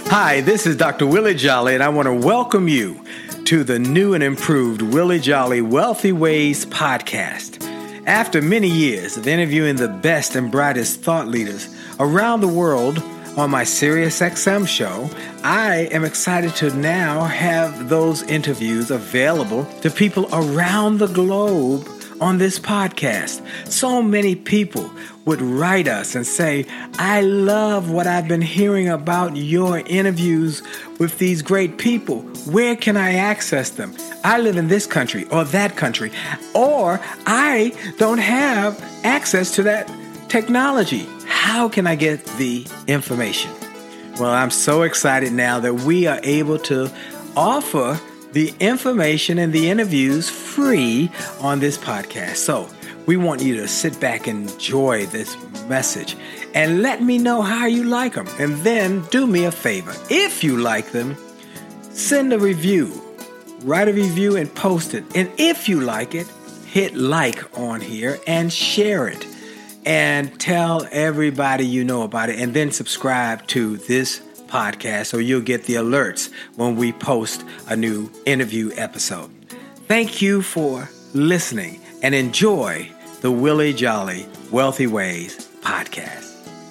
Hi, this is Dr. Willie Jolly, and I want to welcome you to the new and improved Willie Jolly Wealthy Ways podcast. After many years of interviewing the best and brightest thought leaders around the world on my SiriusXM show, I am excited to now have those interviews available to people around the globe on this podcast. So many people would write us and say, I love what I've been hearing about your interviews with these great people. Where can I access them? I live in this country or that country, or I don't have access to that technology. How can I get the information? Well, I'm so excited now that we are able to offer the information and the interviews free on this podcast. So we want you to sit back and enjoy this message and let me know how you like them. And then do me a favor. If you like them, send a review, write a review and post it. And if you like it, hit like on here and share it and tell everybody you know about it, and then subscribe to this podcast so you'll get the alerts when we post a new interview episode. Thank you for listening and enjoy the Willie Jolly Wealthy Ways podcast.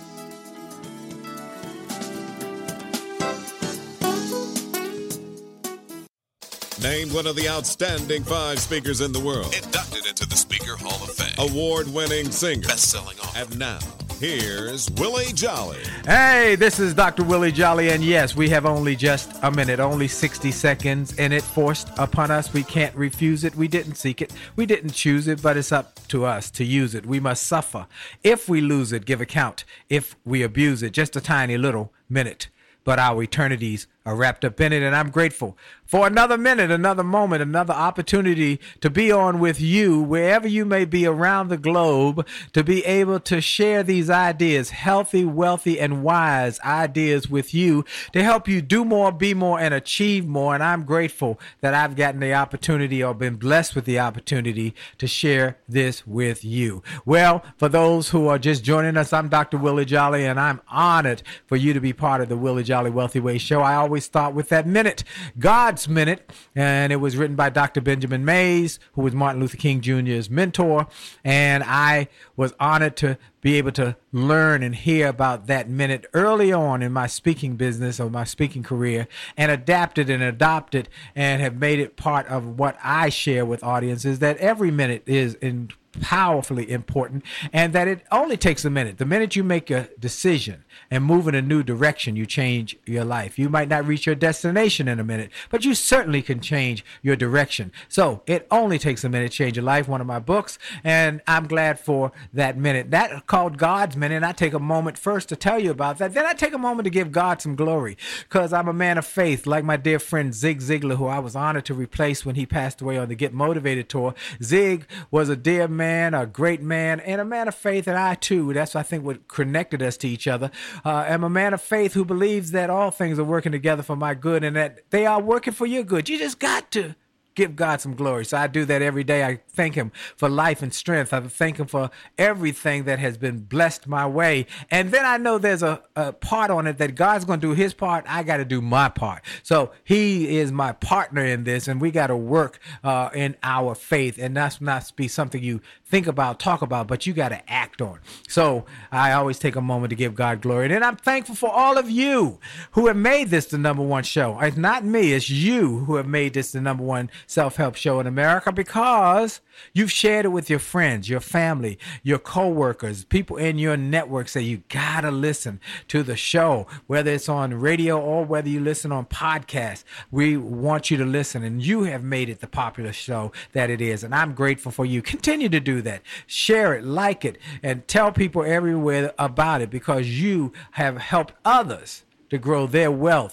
Named one of the outstanding 5 speakers in the world. Inducted into the Speaker Hall of Fame. Award-winning singer. Best-selling author. And now, here's Willie Jolly. Hey, this is Dr. Willie Jolly, and yes, we have only just a minute, only 60 seconds, and it forced upon us. We can't refuse it. We didn't seek it. We didn't choose it, but it's up to us to use it. We must suffer. If we lose it, give account. If we abuse it, just a tiny little minute. But our eternities are wrapped up in it, and I'm grateful for another minute, another moment, another opportunity to be on with you, wherever you may be around the globe, to be able to share these ideas, healthy, wealthy, and wise ideas with you to help you do more, be more, and achieve more. And I'm grateful that I've gotten the opportunity or been blessed with the opportunity to share this with you. Well, for those who are just joining us, I'm Dr. Willie Jolly, and I'm honored for you to be part of the Willie Jolly Wealthy Way show. I always start with that minute, God's Minute, and it was written by Dr. Benjamin Mays, who was Martin Luther King Jr.'s mentor, and I was honored to be able to learn and hear about that minute early on in my speaking business or my speaking career, and adapted and adopted and have made it part of what I share with audiences, that every minute is powerfully important, and that it only takes a minute. The minute you make a decision and move in a new direction, you change your life. You might not reach your destination in a minute, but you certainly can change your direction. So it only takes a minute to change your life, one of my books, and I'm glad for that minute. That called God's Minute. I take a moment first to tell you about that. Then I take a moment to give God some glory, because I'm a man of faith, like my dear friend Zig Ziglar, who I was honored to replace when he passed away on the Get Motivated tour. Zig was a dear man, a great man, and a man of faith, and I too, that's I think what connected us to each other. I'm a man of faith who believes that all things are working together for my good, and that they are working for your good. You just got to give God some glory. So I do that every day. I thank him for life and strength. I thank him for everything that has been blessed my way. And then I know there's a part on it that God's going to do his part. I got to do my part. So he is my partner in this, and we got to work in our faith. And that's not be something you think about, talk about, but you got to act on. So I always take a moment to give God glory. And then I'm thankful for all of you who have made this the #1 show. It's not me, it's you who have made this the #1 self-help show in America, because you've shared it with your friends, your family, your co-workers, people in your network. Say you gotta listen to the show, whether it's on radio or whether you listen on podcast. We want you to listen, and you have made it the popular show that it is, and I'm grateful for you. Continue to do that. Share it, like it, and tell people everywhere about it, because you have helped others to grow their wealth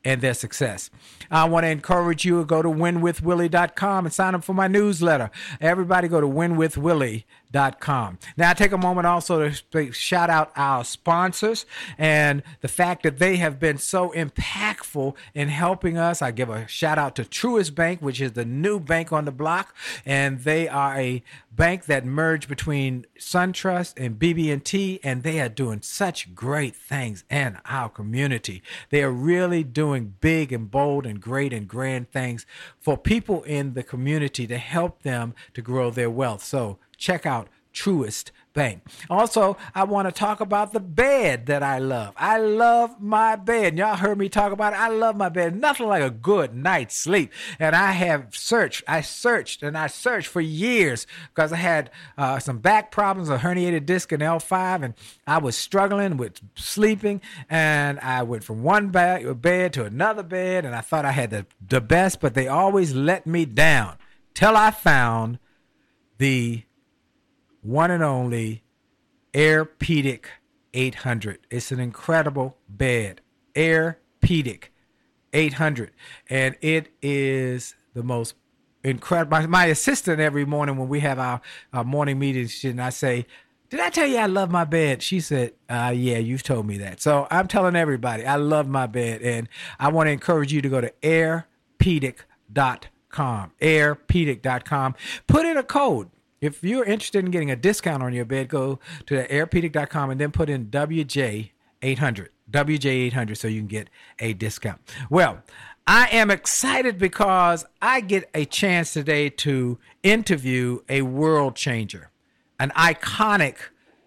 and their success. I want to encourage you to go to winwithwillie.com and sign up for my newsletter. Everybody go to winwithwillie.com. Now, I take a moment also to shout out our sponsors and the fact that they have been so impactful in helping us. I give a shout out to Truist Bank, which is the new bank on the block, and they are a bank that merged between SunTrust and BB&T, and they are doing such great things in our community. They are really doing big and bold and great and grand things for people in the community to help them to grow their wealth. So check out Truist Bank. Also, I want to talk about the bed that I love. I love my bed. Y'all heard me talk about it. I love my bed. Nothing like a good night's sleep. And I searched for years because I had some back problems, a herniated disc in L5, and I was struggling with sleeping. And I went from one bed to another bed, and I thought I had the best, but they always let me down till I found the one and only Airpedic 800. It's an incredible bed. Airpedic 800. And it is the most incredible. My assistant every morning when we have our morning meetings, and I say, did I tell you I love my bed? She said, yeah, you've told me that. So I'm telling everybody I love my bed. And I want to encourage you to go to airpedic.com. Airpedic.com. Put in a code. If you're interested in getting a discount on your bed, go to airpedic.com and then put in WJ800, WJ800, so you can get a discount. Well, I am excited because I get a chance today to interview a world changer, an iconic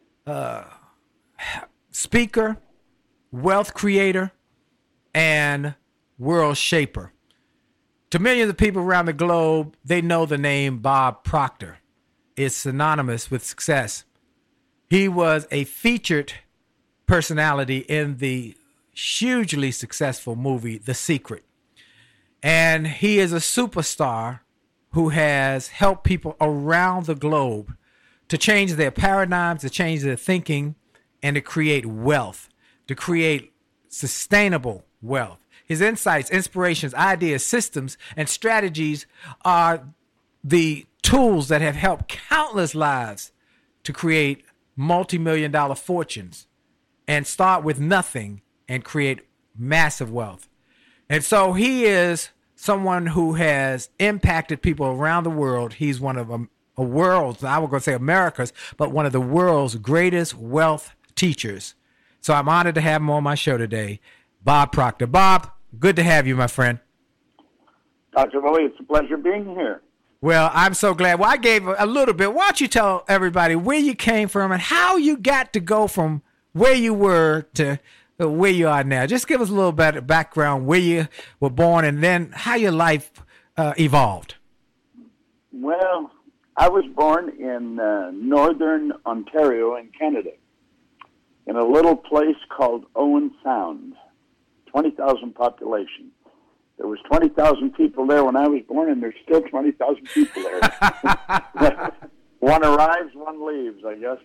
speaker, wealth creator, and world shaper. To millions of people around the globe, they know the name Bob Proctor. Is synonymous with success. He was a featured personality in the hugely successful movie, The Secret. And he is a superstar who has helped people around the globe to change their paradigms, to change their thinking, and to create wealth, to create sustainable wealth. His insights, inspirations, ideas, systems, and strategies are the tools that have helped countless lives to create multi-million-dollar fortunes and start with nothing and create massive wealth. And so he is someone who has impacted people around the world. He's one of a world's, I was going to say America's, but one of the world's greatest wealth teachers. So I'm honored to have him on my show today, Bob Proctor. Bob, good to have you, my friend. Dr. Willie, it's a pleasure being here. Well, I'm so glad. Well, I gave a little bit. Why don't you tell everybody where you came from and how you got to go from where you were to where you are now? Just give us a little bit of background, where you were born, and then how your life evolved. Well, I was born in northern Ontario in Canada, in a little place called Owen Sound, 20,000 population. There was 20,000 people there when I was born, and there's still 20,000 people there. One arrives, one leaves, I guess.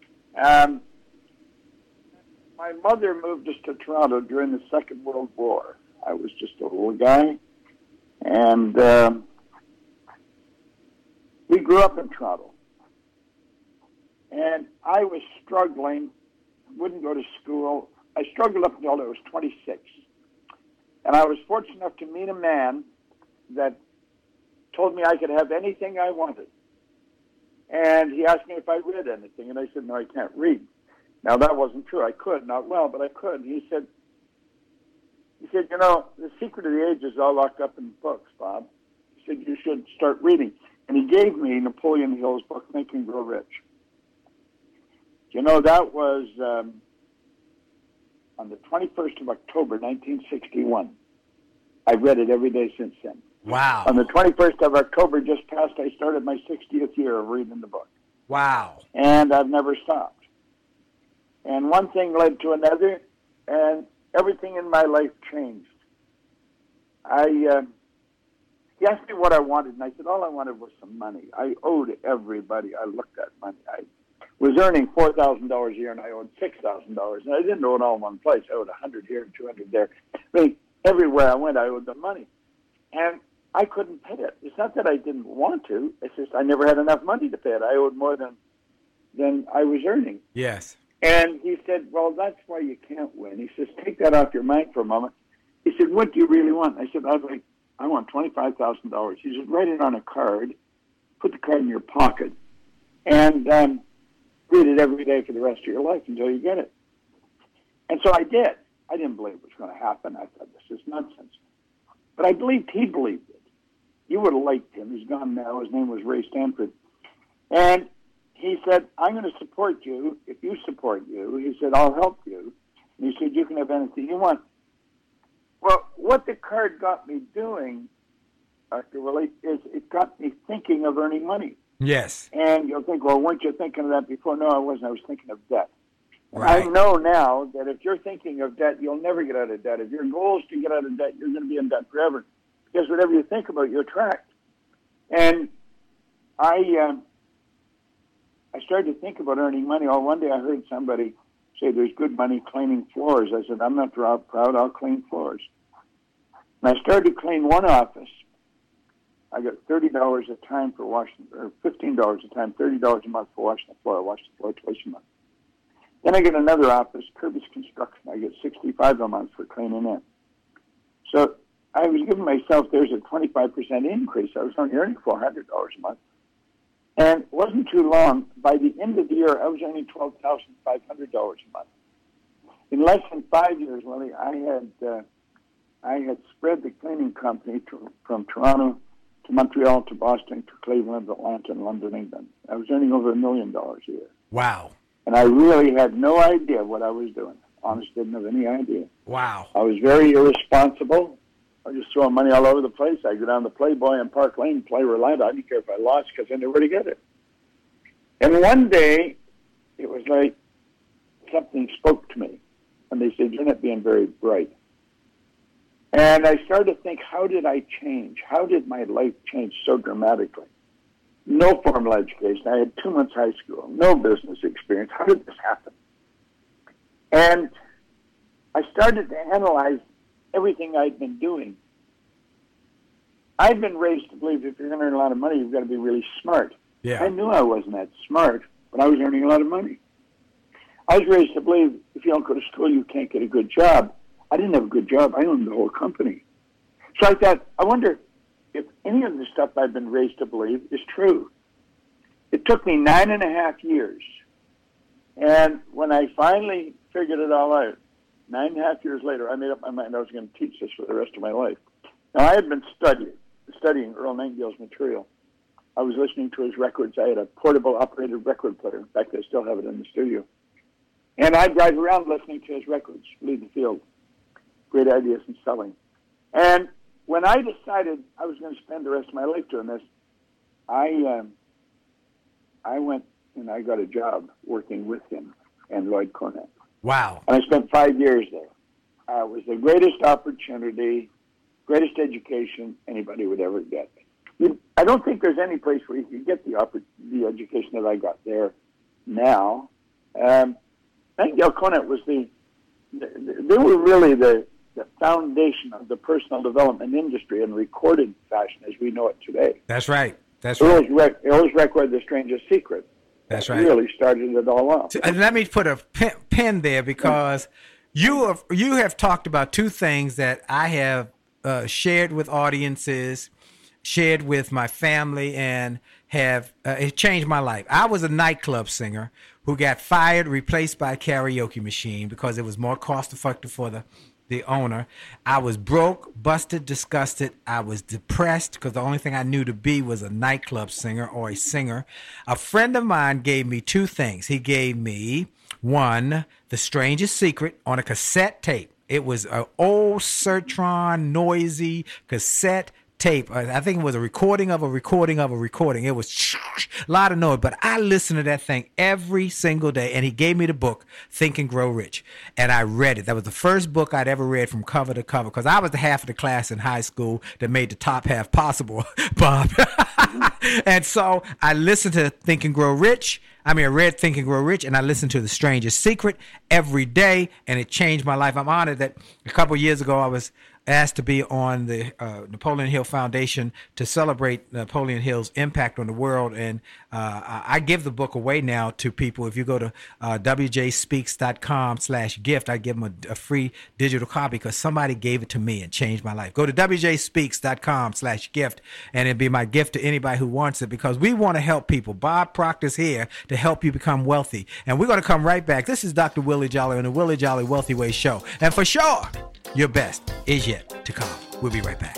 My mother moved us to Toronto during the Second World War. I was just a little guy, and we grew up in Toronto. And I was struggling, wouldn't go to school. I struggled up until I was 26. And I was fortunate enough to meet a man that told me I could have anything I wanted. And he asked me if I read anything, and I said, no, I can't read. Now, that wasn't true. I could, not well, but I could. He said, you know, the secret of the age is all locked up in books, Bob. He said, you should start reading. And he gave me Napoleon Hill's book, Think and Grow Rich. You know, that was on the 21st of October, 1961. I've read it every day since then. Wow. On the 21st of October just passed, I started my 60th year of reading the book. Wow. And I've never stopped. And one thing led to another, and everything in my life changed. He asked me what I wanted, and I said all I wanted was some money. I owed everybody. I looked at money. I was earning $4,000 a year, and I owed $6,000. And I didn't owe it all in one place. I owed $100 here and $200 there. I mean, everywhere I went, I owed them money. And I couldn't pay it. It's not that I didn't want to. It's just I never had enough money to pay it. I owed more than I was earning. Yes. And he said, well, that's why you can't win. He says, take that off your mind for a moment. He said, what do you really want? I said, I want $25,000. He said, write it on a card, put the card in your pocket, and read it every day for the rest of your life until you get it. And so I did. I didn't believe it was going to happen. I thought, this is nonsense. But I believed he believed it. You would have liked him. He's gone now. His name was Ray Stanford. And he said, I'm going to support you. If you support you, he said, I'll help you. And he said, you can have anything you want. Well, what the card got me doing, Dr. Willie, is it got me thinking of earning money. Yes. And you'll think, well, weren't you thinking of that before? No, I wasn't. I was thinking of debt. Right. I know now that if you're thinking of debt, you'll never get out of debt. If your goal is to get out of debt, you're going to be in debt forever. Because whatever you think about, you attract. And I started to think about earning money. Oh, one day I heard somebody say there's good money cleaning floors. I said, I'm not proud. I'll clean floors. And I started to clean one office. I got $30 a time for washing, or $15 a time, $30 a month for washing the floor. I wash the floor twice a month. Then I get another office, Kirby's Construction. I get $65 a month for cleaning it. So I was giving myself, there's a 25% increase. I was only earning $400 a month. And it wasn't too long. By the end of the year, I was earning $12,500 a month. In less than 5 years, Willie, I had spread the cleaning company from Toronto to Montreal to Boston to Cleveland, Atlanta, and London, England. I was earning over $1 million a year. Wow. And I really had no idea what I was doing. Honestly, didn't have any idea. Wow. I was very irresponsible. I was just throwing money all over the place. I'd go down to Playboy and Park Lane and play roulette. I didn't care if I lost because I knew where to get it. And one day, it was like something spoke to me. And they said, you're not being very bright. And I started to think, how did I change? How did my life change so dramatically? No formal education. I had 2 months high school. No business experience. How did this happen? And I started to analyze everything I'd been doing. I'd been raised to believe if you're going to earn a lot of money, you've got to be really smart. Yeah. I knew I wasn't that smart, but I was earning a lot of money. I was raised to believe if you don't go to school, you can't get a good job. I didn't have a good job. I owned the whole company. So I thought, I wonder if any of the stuff I've been raised to believe is true. It took me 9.5 years. And when I finally figured it all out, 9.5 years later, I made up my mind I was going to teach this for the rest of my life. Now, I had been studying Earl Nightingale's material. I was listening to his records. I had a portable operated record player. In fact, I still have it in the studio. And I'd drive around listening to his records, lead the field, great ideas and selling. And when I decided I was going to spend the rest of my life doing this, I went and I got a job working with him and Lloyd Cornett. Wow. And I spent 5 years there. It was the greatest opportunity, greatest education anybody would ever get. I don't think there's any place where you can get the education that I got there now. Nightingale Conant was they were really the foundation of the personal development industry in recorded fashion as we know it today. That's right. That's right. Earl's record, The Strangest Secret. That's right. Really started it all off. And let me put a pin there because you have talked about two things that I have shared with audiences, shared with my family, and have it changed my life. I was a nightclub singer who got fired, replaced by a karaoke machine because it was more cost effective for the owner. I was broke, busted, disgusted. I was depressed because the only thing I knew to be was a nightclub singer or a singer. A friend of mine gave me two things. He gave me, one, The Strangest Secret on a cassette tape. It was an old Sertron, noisy cassette tape. I think it was a recording of a recording of a recording. It was a lot of noise, but I listened to that thing every single day. And he gave me the book, Think and Grow Rich. And I read it. That was the first book I'd ever read from cover to cover because I was the half of the class in high school that made the top half possible, Bob. And so I listened to Think and Grow Rich. I read Think and Grow Rich, and I listened to The Strangest Secret every day, and it changed my life. I'm honored that a couple of years ago I was asked to be on the Napoleon Hill Foundation to celebrate Napoleon Hill's impact on the world. And I give the book away now to people. If you go to wjspeaks.com/gift, I give them a free digital copy because somebody gave it to me and changed my life. Go to wjspeaks.com/gift, and it'll be my gift to anybody who wants it, because we want to help people. Bob Proctor's here to help you become wealthy. And we're going to come right back. This is Dr. Willie Jolly on the Willie Jolly Wealthy Way Show. And for sure, your best is yet to come. We'll be right back.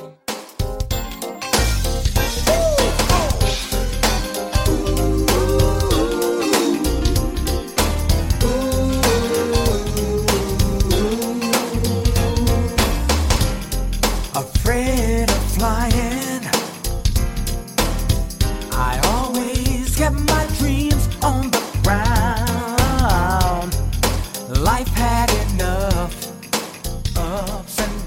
Afraid of flying, I always kept my dreams on the ground. Life had enough ups and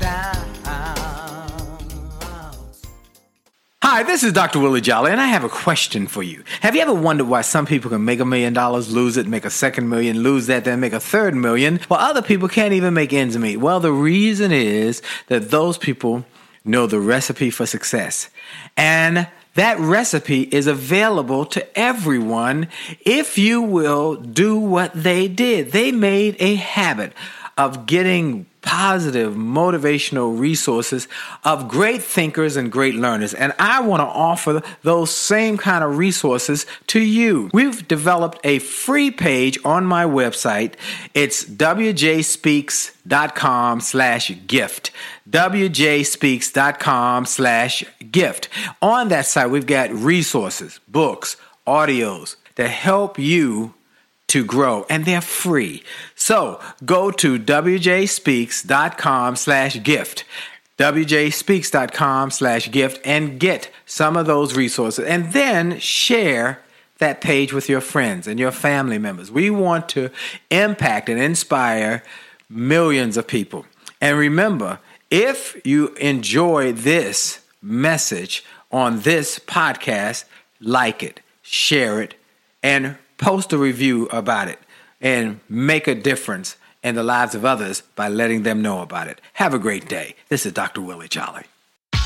downs. Hi, this is Dr. Willie Jolly, and I have a question for you. Have you ever wondered why some people can make $1 million, lose it, make a second million, lose that, then make a third million, while other people can't even make ends meet? Well, the reason is that those people know the recipe for success. And that recipe is available to everyone if you will do what they did. They made a habit of getting positive, motivational resources of great thinkers and great learners. And I want to offer those same kind of resources to you. We've developed a free page on my website. It's wjspeaks.com/gift. wjspeaks.com/gift. On that site, we've got resources, books, audios that help you to grow, and they're free. So go to wjspeaks.com/gift, wjspeaks.com/gift, and get some of those resources, and then share that page with your friends and your family members. We want to impact and inspire millions of people. And remember, if you enjoy this message on this podcast, like it, share it, and post a review about it, and make a difference in the lives of others by letting them know about it. Have a great day. This is Dr. Willie Jolly. A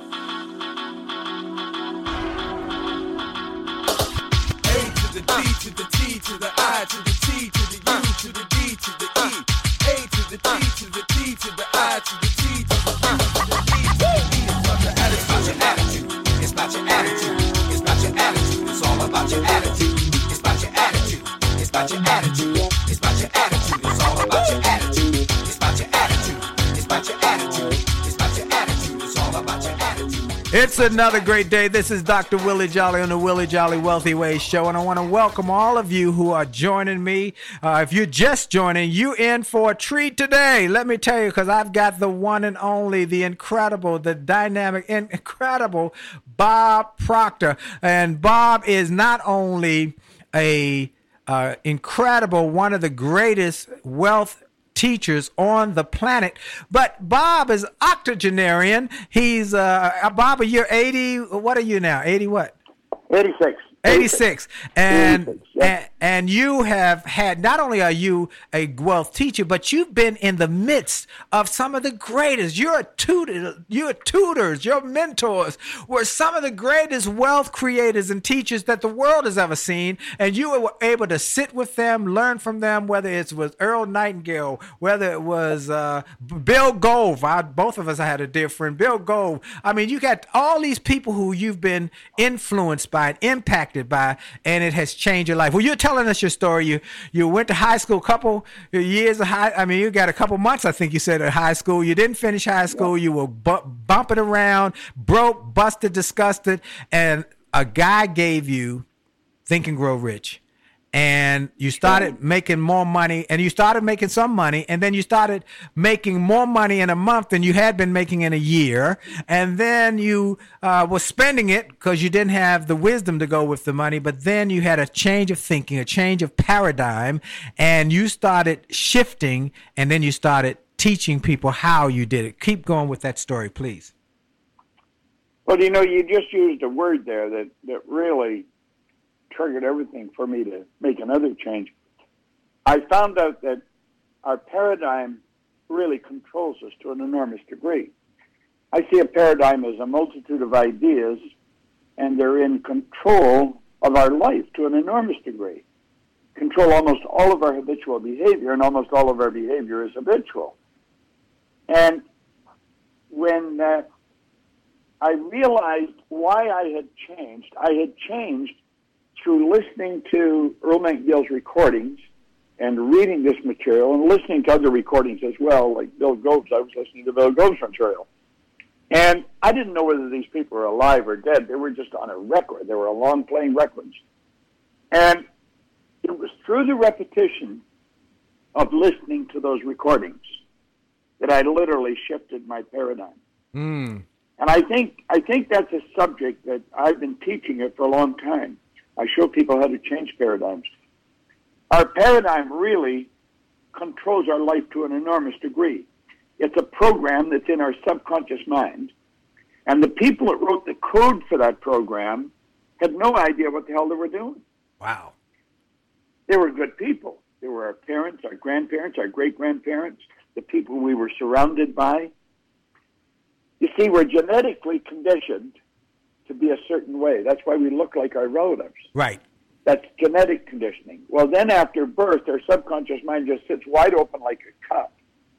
to the D to the T to the I to the T to the U to the D to the E. A to the D to the T to the I to the T to the U to the D to the E. It's about your attitude. It's about your attitude. It's about your attitude. It's all about your attitude. It's about your attitude. It's about your attitude. It's about your attitude. It's all about your attitude. It's about your attitude. It's about your attitude. It's about your attitude. It's all about your attitude. It's another great day. This is Dr. Willie Jolly on the Willie Jolly Wealthy Way Show, and I want to welcome all of you who are joining me. If you're just joining, you in for a treat today. Let me tell you, because I've got the one and only, the incredible, the dynamic, incredible Bob Proctor. And Bob is not only a incredible, one of the greatest wealth teachers on the planet, but Bob is octogenarian. He's Bob, you're 80. What are you now? 80 what? 86. 86. And 86, yeah. and you have had, not only are you a wealth teacher, but you've been in the midst of some of the greatest. Your tutors, your mentors were some of the greatest wealth creators and teachers that the world has ever seen. And you were able to sit with them, learn from them, whether it was Earl Nightingale, whether it was Bill Gove. Both of us had a dear friend, Bill Gove. I mean, you got all these people who you've been influenced by and impacted by, and it has changed your life. Well, you're telling us your story. You went to high school, a couple years of you got a couple months, I think you said, at high school. You didn't finish high school. You were bumping around, broke, busted, disgusted, and a guy gave you Think and Grow Rich. And you started making more money, and you started making some money, and then you started making more money in a month than you had been making in a year. And then you were spending it because you didn't have the wisdom to go with the money. But then you had a change of thinking, a change of paradigm, and you started shifting, and then you started teaching people how you did it. Keep going with that story, please. Well, you just used a word there that really triggered everything for me to make another change. I found out that our paradigm really controls us to an enormous degree. I see a paradigm as a multitude of ideas, and they're in control of our life to an enormous degree. Control almost all of our habitual behavior, and almost all of our behavior is habitual. And when I realized why I had changed through listening to Earl Nightingale's recordings and reading this material and listening to other recordings as well, like Bill Gove's. I was listening to Bill Gove's material. And I didn't know whether these people were alive or dead. They were just on a record. They were long-playing records. And it was through the repetition of listening to those recordings that I literally shifted my paradigm. Mm. And I think that's a subject that I've been teaching it for a long time. I show people how to change paradigms. Our paradigm really controls our life to an enormous degree. It's a program that's in our subconscious mind. And the people that wrote the code for that program had no idea what the hell they were doing. Wow. They were good people. They were our parents, our grandparents, our great-grandparents, the people we were surrounded by. You see, we're genetically conditioned to be a certain way. That's why we look like our relatives. Right. That's genetic conditioning. Well, then after birth, our subconscious mind just sits wide open like a cup.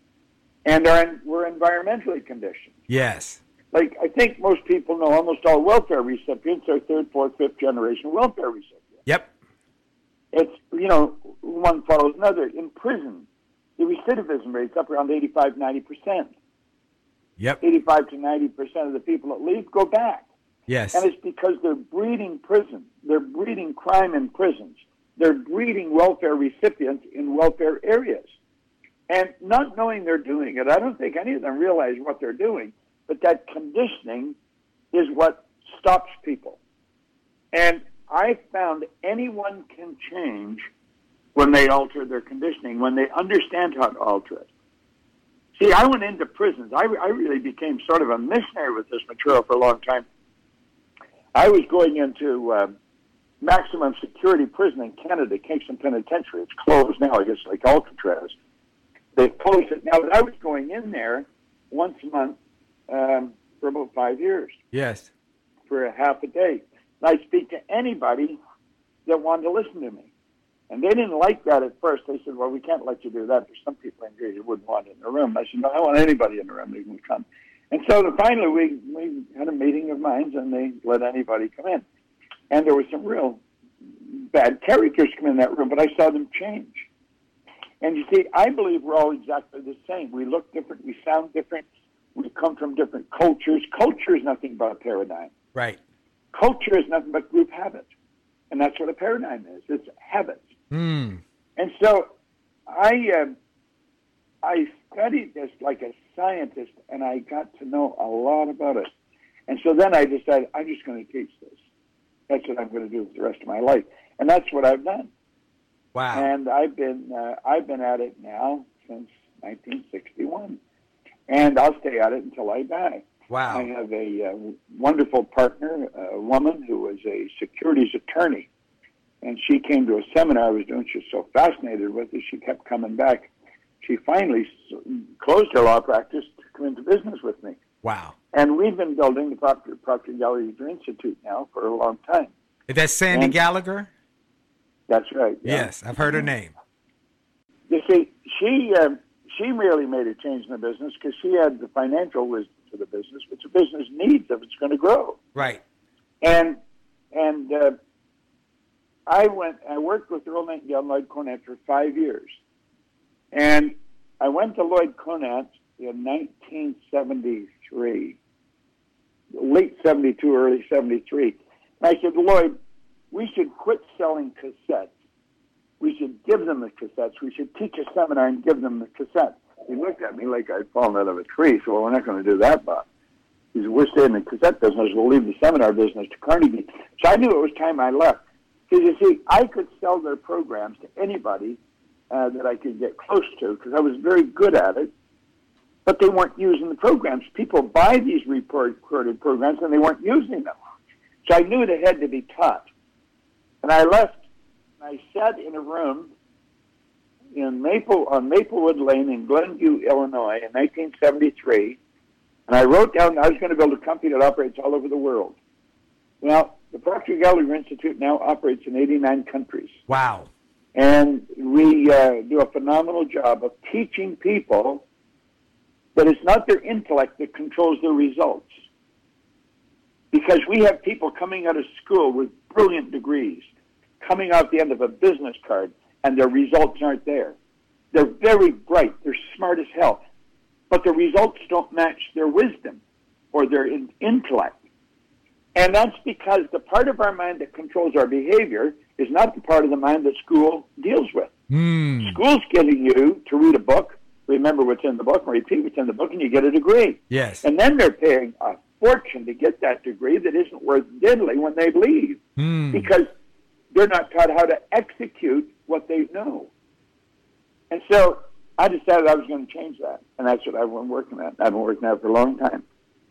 And we're environmentally conditioned. Yes. Like, I think most people know almost all welfare recipients are third, fourth, fifth generation welfare recipients. Yep. It's, one follows another. In prison, the recidivism rate's up around 85, 90%. Yep. 85 to 90% of the people that leave go back. Yes. And it's because they're breeding prison. They're breeding crime in prisons. They're breeding welfare recipients in welfare areas. And not knowing they're doing it, I don't think any of them realize what they're doing, but that conditioning is what stops people. And I found anyone can change when they alter their conditioning, when they understand how to alter it. See, I went into prisons. I really became sort of a missionary with this material for a long time. I was going into maximum security prison in Canada, Kingston Penitentiary. It's closed now, I guess, like Alcatraz. They closed it. Now, I was going in there once a month for about 5 years. Yes. For a half a day. And I'd speak to anybody that wanted to listen to me. And they didn't like that at first. They said, well, we can't let you do that. There's some people in here you wouldn't want in the room. I said, no, I want anybody in the room. They can come. And so finally we had a meeting of minds, and they let anybody come in. And there were some real bad characters come in that room, but I saw them change. And you see, I believe we're all exactly the same. We look different. We sound different. We come from different cultures. Culture is nothing but a paradigm. Right. Culture is nothing but group habit. And that's what a paradigm is. It's habits. Mm. And so I studied this like a scientist, and I got to know a lot about it. And so then I decided, I'm just going to teach this. That's what I'm going to do for the rest of my life. And that's what I've done. Wow. And I've been at it now since 1961. And I'll stay at it until I die. Wow. I have a wonderful partner, a woman who was a securities attorney. And she came to a seminar I was doing. She was so fascinated with it, she kept coming back. She finally closed her law practice to come into business with me. Wow. And we've been building the Proctor Gallagher Institute now for a long time. Is that Sandy Gallagher? That's right. Yeah. Yes, I've heard her name. You see, she really made a change in the business because she had the financial wisdom for the business, which the business needs if it's going to grow. Right. And I worked with Earl Nightingale and Lloyd Conant for 5 years. And I went to Lloyd Conant in 1973, late 72, early 73. And I said, Lloyd, we should quit selling cassettes. We should give them the cassettes. We should teach a seminar and give them the cassettes. He looked at me like I'd fallen out of a tree. So, well, we're not going to do that, Bob. He said, we're staying in the cassette business. We'll leave the seminar business to Carnegie. So I knew it was time I left. Because, you see, I could sell their programs to anybody that I could get close to because I was very good at it, but they weren't using the programs. People buy these recorded programs, and they weren't using them. So I knew it had to be taught. And I left, and I sat in a room on Maplewood Lane in Glenview, Illinois in 1973, And I wrote down I was going to build a company that operates all over the world. Well, the Procter & Gamble Institute now operates in 89 countries. Wow. And we do a phenomenal job of teaching people that it's not their intellect that controls their results. Because we have people coming out of school with brilliant degrees, coming out the end of a business card, and their results aren't there. They're very bright. They're smart as hell. But the results don't match their wisdom or their intellect. And that's because the part of our mind that controls our behavior is not the part of the mind that school deals with. School's getting you to read a book, remember what's in the book, and repeat what's in the book, and you get a degree. Yes. And then they're paying a fortune to get that degree that isn't worth diddly when they leave. Because they're not taught how to execute what they know. And so I decided I was going to change that, and that's what I've been working at. I've been working at it for a long time.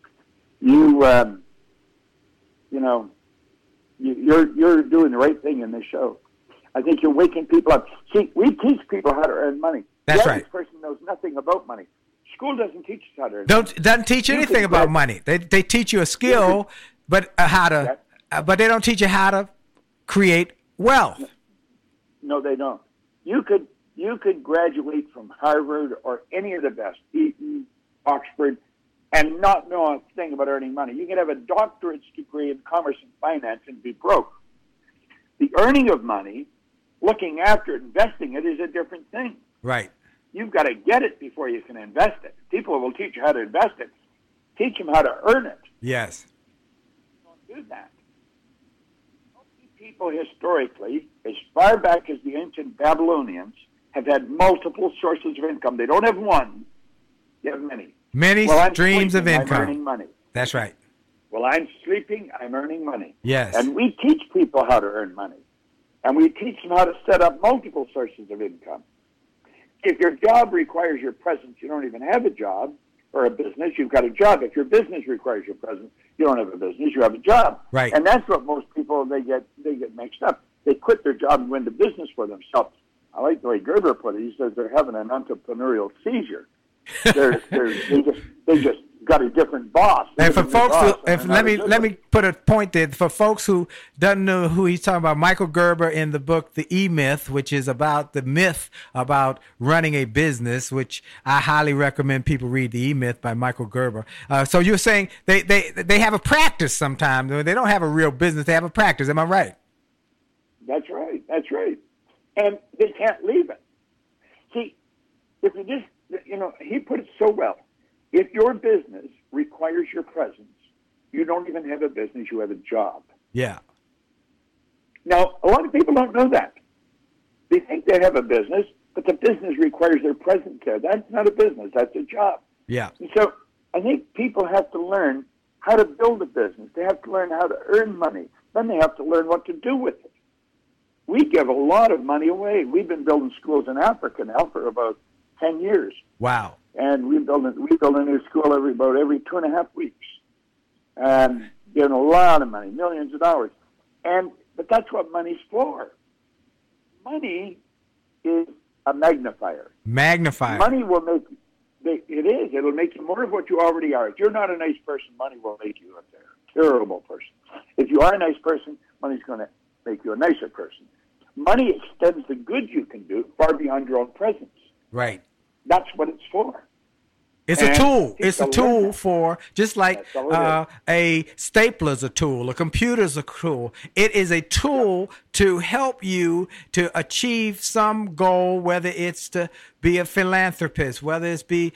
You're doing the right thing in this show. I think you're waking people up. See, we teach people how to earn money. That's the right. average person knows nothing about money. School doesn't teach us how to earn money. Doesn't teach you anything about money. They teach you a skill, but but they don't teach you how to create wealth. No, they don't. You could graduate from Harvard or any of the best, Eton, Oxford, and not know a thing about earning money. You can have a doctorate's degree in commerce and finance and be broke. The earning of money, looking after it, investing it, is a different thing. Right. You've got to get it before you can invest it. People will teach you how to invest it. Teach them how to earn it. Yes. Don't do that. People historically, as far back as the ancient Babylonians, have had multiple sources of income. They don't have one. They have many. Many streams of income. I'm earning money. That's right. While I'm sleeping, I'm earning money. Yes. And we teach people how to earn money. And we teach them how to set up multiple sources of income. If your job requires your presence, you don't even have a job or a business. You've got a job. If your business requires your presence, you don't have a business. You have a job. Right. And that's what most people, they get mixed up. They quit their job and go into business for themselves. I like the way Gerber put it. He says they're having an entrepreneurial seizure. They just got a different boss. And for folks let me put a point there. For folks who doesn't know who he's talking about, Michael Gerber in the book The E-Myth, which is about the myth about running a business, which I highly recommend people read The E-Myth by Michael Gerber. So you're saying they have a practice sometimes. They don't have a real business. They have a practice. Am I right? That's right. That's right. And they can't leave it. See, if you just, he put it so well. If your business requires your presence, you don't even have a business, you have a job. Yeah. Now, a lot of people don't know that. They think they have a business, but the business requires their presence there. That's not a business, that's a job. Yeah. And so I think people have to learn how to build a business. They have to learn how to earn money. Then they have to learn what to do with it. We give a lot of money away. We've been building schools in Africa now for about 10 years. Wow. And we build a new school every 2.5 weeks. And giving a lot of money, millions of dollars. But that's what money's for. Money is a magnifier. Money will make it'll make you more of what you already are. If you're not a nice person, money will make you a terrible person. If you are a nice person, money's going to make you a nicer person. Money extends the good you can do far beyond your own presence. Right. That's what it's for. It's a tool. It's a tool for, just like a stapler's a tool, a computer's a tool. It is a tool to help you to achieve some goal, whether it's to be a philanthropist, whether it's be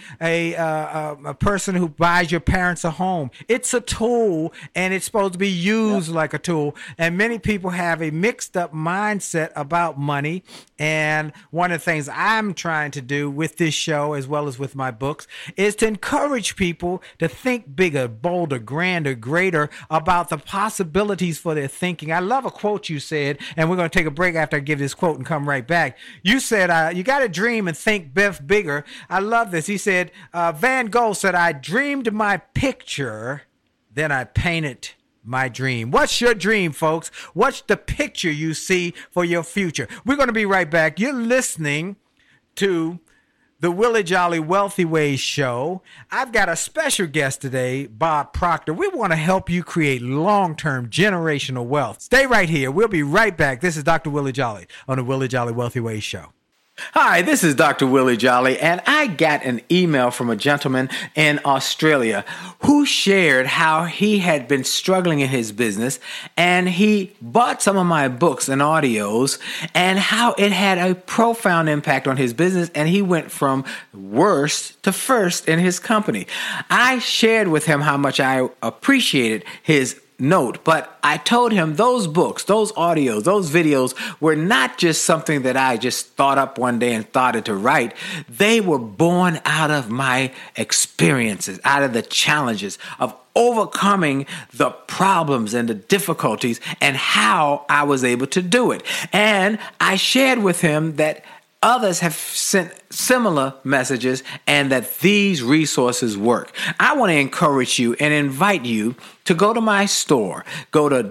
a person who buys your parents a home. It's a tool, and it's supposed to be used like a tool. And many people have a mixed up mindset about money. And one of the things I'm trying to do with this show, as well as with my books, is to encourage people to think bigger, bolder, grander, greater about the possibilities for their thinking. I love a quote you said, and we're going to take a break after I give this quote and come right back. You said, you got to dream and think bigger. I love this. He said, Van Gogh said, I dreamed my picture, then I painted my dream. What's your dream, folks? What's the picture you see for your future? We're going to be right back. You're listening to the Willie Jolly Wealthy Ways Show. I've got a special guest today, Bob Proctor. We want to help you create long-term generational wealth. Stay right here. We'll be right back. This is Dr. Willie Jolly on the Willie Jolly Wealthy Ways Show. Hi, this is Dr. Willie Jolly, and I got an email from a gentleman in Australia who shared how he had been struggling in his business, and he bought some of my books and audios, and how it had a profound impact on his business, and he went from worst to first in his company. I shared with him how much I appreciated his note, but I told him those books, those audios, those videos were not just something that I just thought up one day and started to write. They were born out of my experiences, out of the challenges of overcoming the problems and the difficulties and how I was able to do it. And I shared with him that others have sent similar messages and that these resources work. I want to encourage you and invite you to go to my store. Go to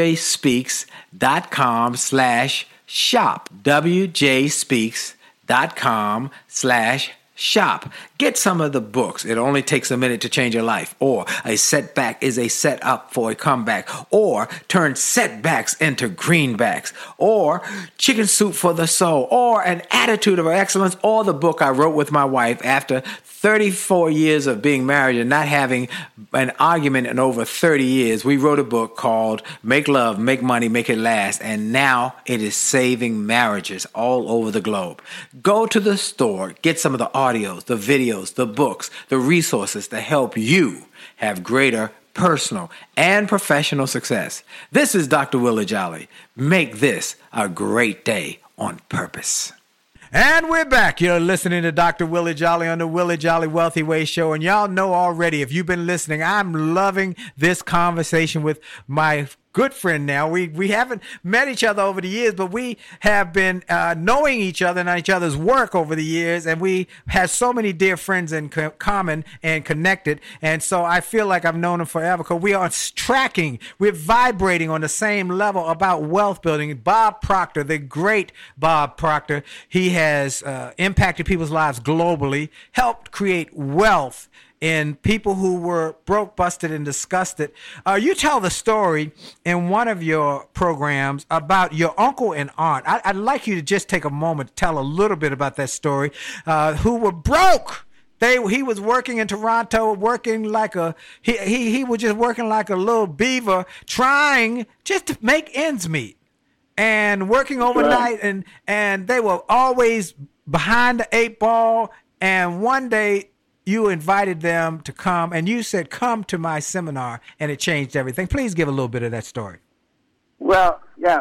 wjspeaks.com/shop. wjspeaks.com/shop. Get some of the books. It only takes a minute to change your life. Or a setback is a setup for a comeback. Or turn setbacks into greenbacks. Or chicken soup for the soul. Or an attitude of excellence. Or the book I wrote with my wife after 34 years of being married and not having an argument in over 30 years. We wrote a book called Make Love, Make Money, Make It Last. And now it is saving marriages all over the globe. Go to the store, get some of the audios, the videos, the books, the resources to help you have greater personal and professional success. This is Dr. Willie Jolly. Make this a great day on purpose. And we're back. You're listening to Dr. Willie Jolly on the Willie Jolly Wealthy Ways Show. And y'all know already, if you've been listening, I'm loving this conversation with my good friend now. We haven't met each other over the years, but we have been knowing each other and each other's work over the years, and we have so many dear friends in common and connected. And so I feel like I've known him forever because we are tracking, we're vibrating on the same level about wealth building. Bob Proctor, the great Bob Proctor, he has impacted people's lives globally, helped create wealth in people who were broke, busted, and disgusted. You tell the story in one of your programs about your uncle and aunt. I'd like you to just take a moment to tell a little bit about that story, who were broke. He was working in Toronto, working like he was just working like a little beaver, trying just to make ends meet and working overnight. And they were always behind the eight ball. And one day, you invited them to come, and you said, come to my seminar, and it changed everything. Please give a little bit of that story. Well, yeah,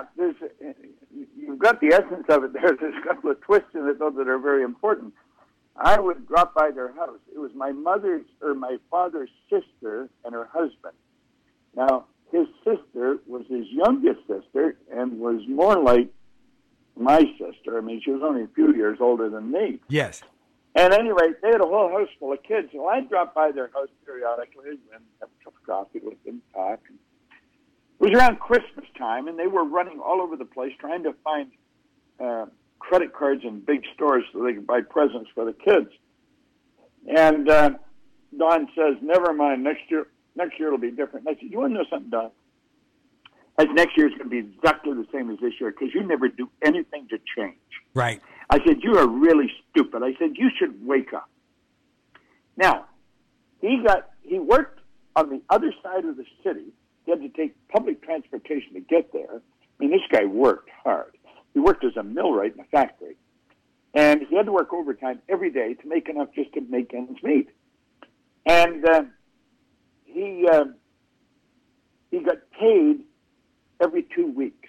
you've got the essence of it there. There's a couple of twists in it, though, that are very important. I would drop by their house. It was my father's sister and her husband. Now, his sister was his youngest sister and was more like my sister. I mean, she was only a few years older than me. Yes. And anyway, they had a whole house full of kids. So I'd drop by their house periodically and have a cup of coffee with them, talk. It was around Christmas time, and they were running all over the place trying to find credit cards in big stores so they could buy presents for the kids. And Don says, never mind, next year it'll be different. And I said, you want to know something, Don? I said, next year's going to be exactly the same as this year because you never do anything to change. Right. I said, you are really stupid. I said, you should wake up. Now, he worked on the other side of the city. He had to take public transportation to get there. I mean, this guy worked hard. He worked as a millwright in a factory. And he had to work overtime every day to make enough just to make ends meet. And he got paid every 2 weeks.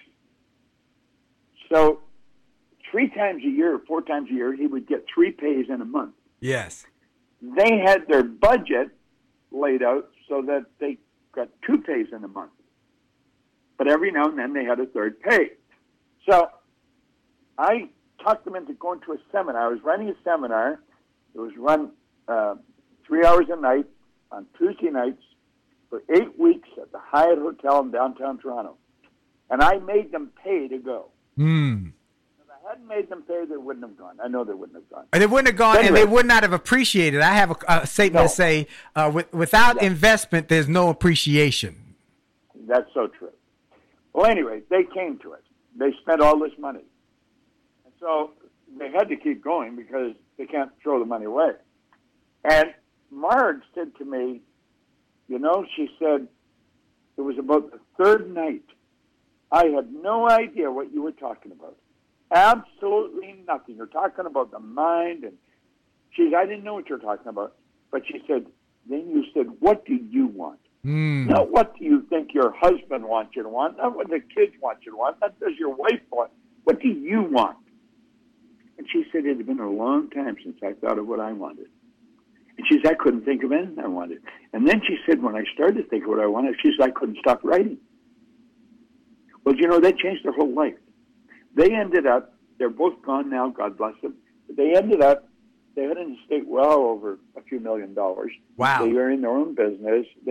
So 3 times a year or 4 times a year, he would get 3 pays in a month. Yes. They had their budget laid out so that they got 2 pays in a month. But every now and then they had a 3rd pay. So I talked them into going to a seminar. I was running a seminar. It was run 3 hours a night on Tuesday nights for 8 weeks at the Hyatt Hotel in downtown Toronto. And I made them pay to go. I had hadn't made them pay, they wouldn't have gone. I know they wouldn't have gone. And they wouldn't have gone, Anyway. and they would not have appreciated. I have a statement to say, without investment, there's no appreciation. That's so true. Well, anyway, they came to it. They spent all this money. And so they had to keep going because they can't throw the money away. And Marge said to me, she said, it was about the third night. I had no idea what you were talking about. Absolutely nothing. You're talking about the mind. And she said, I didn't know what you're talking about. But she said, then you said, what do you want? Not what do you think your husband wants you to want, not what the kids want you to want, not does your wife want. What do you want? And she said, it had been a long time since I thought of what I wanted. And she said, I couldn't think of anything I wanted. And then she said, when I started to think of what I wanted, she said, I couldn't stop writing. Well, that changed their whole life. They ended up, they're both gone now, God bless them. But they ended up, they had an estate well over a few $1 million. Wow. They were in their own business. They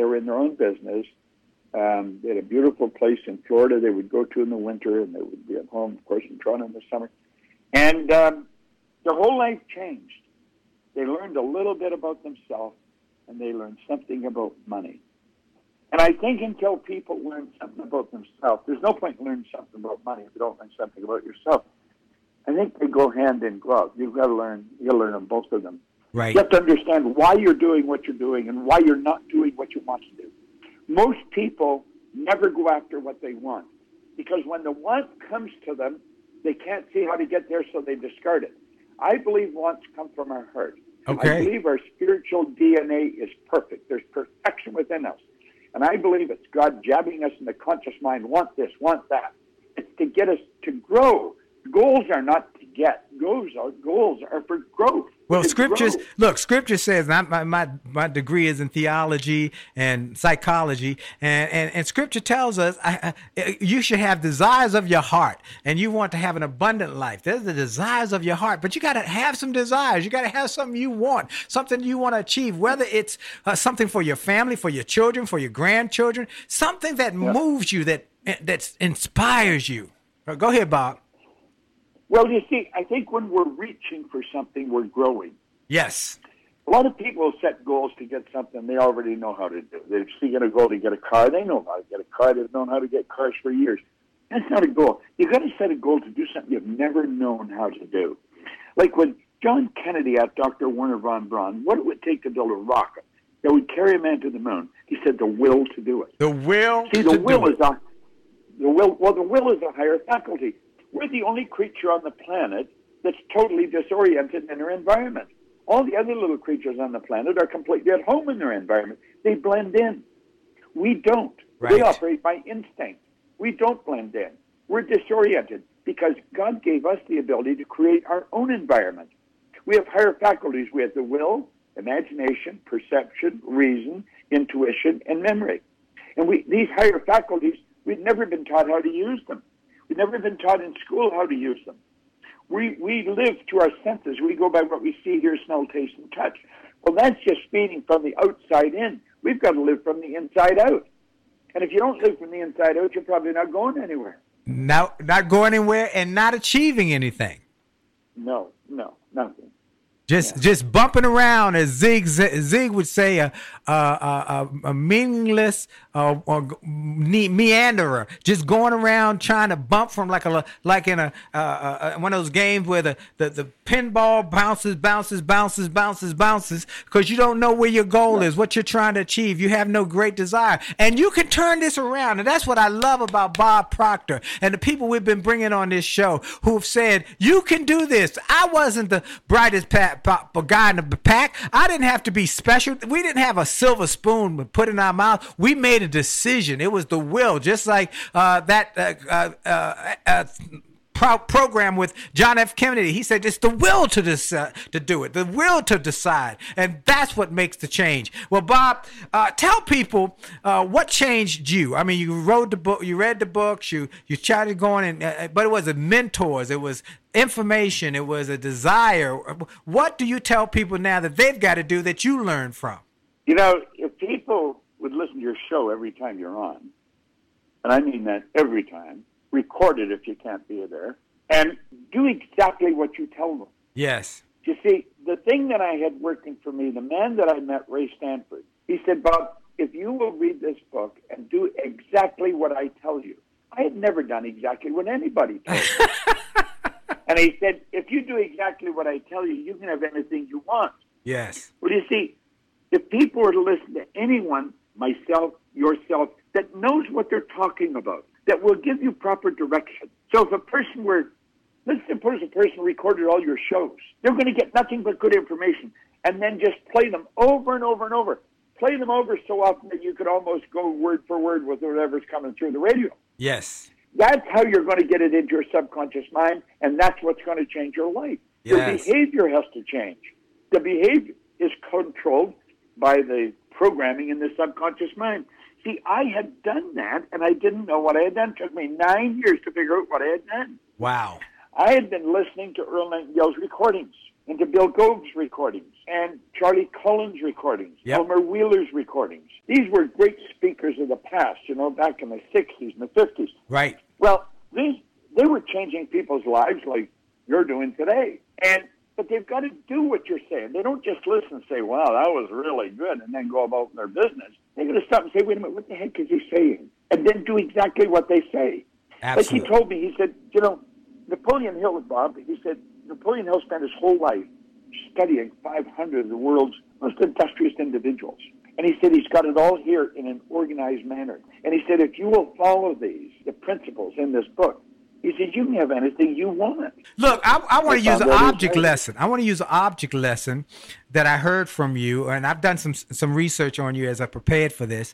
had a beautiful place in Florida they would go to in the winter, and they would be at home, of course, in Toronto in the summer. And their whole life changed. They learned a little bit about themselves, and they learned something about money. And I think until people learn something about themselves, there's no point in learning something about money if you don't learn something about yourself. I think they go hand in glove. You've got to learn on both of them. Right. You have to understand why you're doing what you're doing and why you're not doing what you want to do. Most people never go after what they want because when the want comes to them, they can't see how to get there, so they discard it. I believe wants come from our heart. Okay. I believe our spiritual DNA is perfect. There's perfection within us. And I believe it's God jabbing us in the conscious mind, want this, want that. It's to get us to grow. Goals are not to get. Goals are for growth. Well, Scripture says, my degree is in theology and psychology, and Scripture tells us you should have desires of your heart, and you want to have an abundant life. There's the desires of your heart, but you got to have some desires. You got to have something you want, something you want to achieve, whether it's something for your family, for your children, for your grandchildren, something that moves you, that inspires you. Go ahead, Bob. Well, you see, I think when we're reaching for something, we're growing. Yes. A lot of people set goals to get something they already know how to do. They're seeking a goal to get a car. They know how to get a car. They've known how to get cars for years. That's not a goal. You've got to set a goal to do something you've never known how to do. Like when John Kennedy asked Dr. Werner von Braun, what it would take to build a rocket that would carry a man to the moon, he said the will to do it. The will. See, the will is a higher faculty. We're the only creature on the planet that's totally disoriented in our environment. All the other little creatures on the planet are completely at home in their environment. They blend in. We don't. Right. They operate by instinct. We don't blend in. We're disoriented because God gave us the ability to create our own environment. We have higher faculties. We have the will, imagination, perception, reason, intuition, and memory. And these higher faculties, we've never been taught how to use them. We've never been taught in school how to use them. We live through our senses. We go by what we see, hear, smell, taste, and touch. Well, that's just feeding from the outside in. We've got to live from the inside out. And if you don't live from the inside out, you're probably not going anywhere. No, not going anywhere and not achieving anything. No, nothing. Just bumping around, as Zig would say, a meaningless meanderer, just going around trying to bump from like in a one of those games where the pinball bounces because you don't know where your goal is, what you're trying to achieve. You have no great desire, and you can turn this around, and that's what I love about Bob Proctor and the people we've been bringing on this show who have said you can do this. I wasn't the brightest guy in the pack. I didn't have to be special. We didn't have a silver spoon put in our mouth. We made a decision. It was the will, just like program with John F. Kennedy. He said it's the will to do it, the will to decide, and that's what makes the change. Well, Bob, tell people what changed you. I mean, you wrote the book, you read the books, you started going, but it was mentors, it was information, it was a desire. What do you tell people now that they've got to do that you learned from? You know, if people would listen to your show every time you're on, and I mean that every time, record it if you can't be there, and do exactly what you tell them. Yes. You see, the thing that I had working for me, the man that I met, Ray Stanford, he said, Bob, if you will read this book and do exactly what I tell you. I had never done exactly what anybody told me. And he said, if you do exactly what I tell you, you can have anything you want. Yes. Well, you see, if people were to listen to anyone, myself, yourself, that knows what they're talking about, that will give you proper direction. So if a person were, let's suppose a person recorded all your shows, they're going to get nothing but good information, and then just play them over and over and over. Play them over so often that you could almost go word for word with whatever's coming through the radio. Yes. That's how you're going to get it into your subconscious mind, and that's what's going to change your life. Your Yes. behavior has to change. The behavior is controlled by the programming in the subconscious mind. See, I had done that, and I didn't know what I had done. It took me 9 years to figure out what I had done. Wow. I had been listening to Earl Nightingale's recordings, and to Bill Gove's recordings, and Charlie Cullen's recordings, Yep. Elmer Wheeler's recordings. These were great speakers of the past, back in the 60s and the 50s. Right. Well, they were changing people's lives like you're doing today. But they've got to do what you're saying. They don't just listen and say, wow, that was really good, and then go about their business. They've got to stop and say, wait a minute, what the heck is he saying? And then do exactly what they say. Absolutely. Like he told me, he said, Napoleon Hill, Bob, he said, Napoleon Hill spent his whole life studying 500 of the world's most industrious individuals. And he said he's got it all here in an organized manner. And he said, if you will follow the principles in this book, he said, you can have anything you want. Look, I want to use an found that object lesson. I want to use an object lesson that I heard from you, and I've done some research on you as I prepared for this,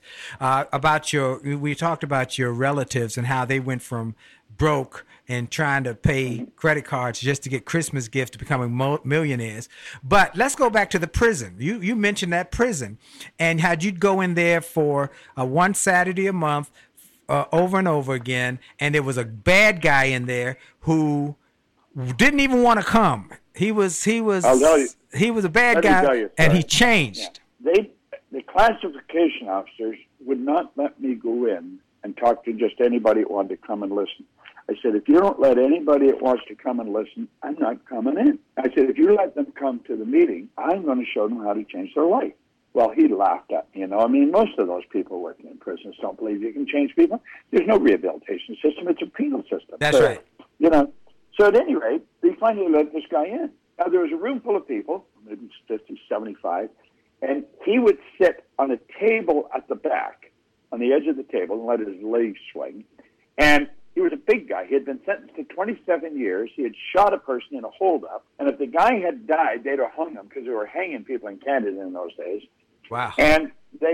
we talked about your relatives and how they went from broke and trying to pay credit cards just to get Christmas gifts to becoming millionaires. But let's go back to the prison. You mentioned that prison, and how you'd go in there for one Saturday a month, over and over again, and there was a bad guy in there who didn't even want to come. He was I'll tell you. he was a bad Let me tell guy, you, and sorry. he changed. Yeah. The classification officers would not let me go in and talk to just anybody that wanted to come and listen. I said, if you don't let anybody that wants to come and listen, I'm not coming in. I said, if you let them come to the meeting, I'm going to show them how to change their life. Well, he laughed at me, most of those people working in prisons don't believe you can change people. There's no rehabilitation system. It's a penal system. That's right. So at any rate, they finally let this guy in. Now, there was a room full of people, maybe 50, 75, and he would sit on a table at the back, on the edge of the table, and let his legs swing. And he was a big guy. He had been sentenced to 27 years. He had shot a person in a holdup. And if the guy had died, they'd have hung him because they were hanging people in Canada in those days. Wow. And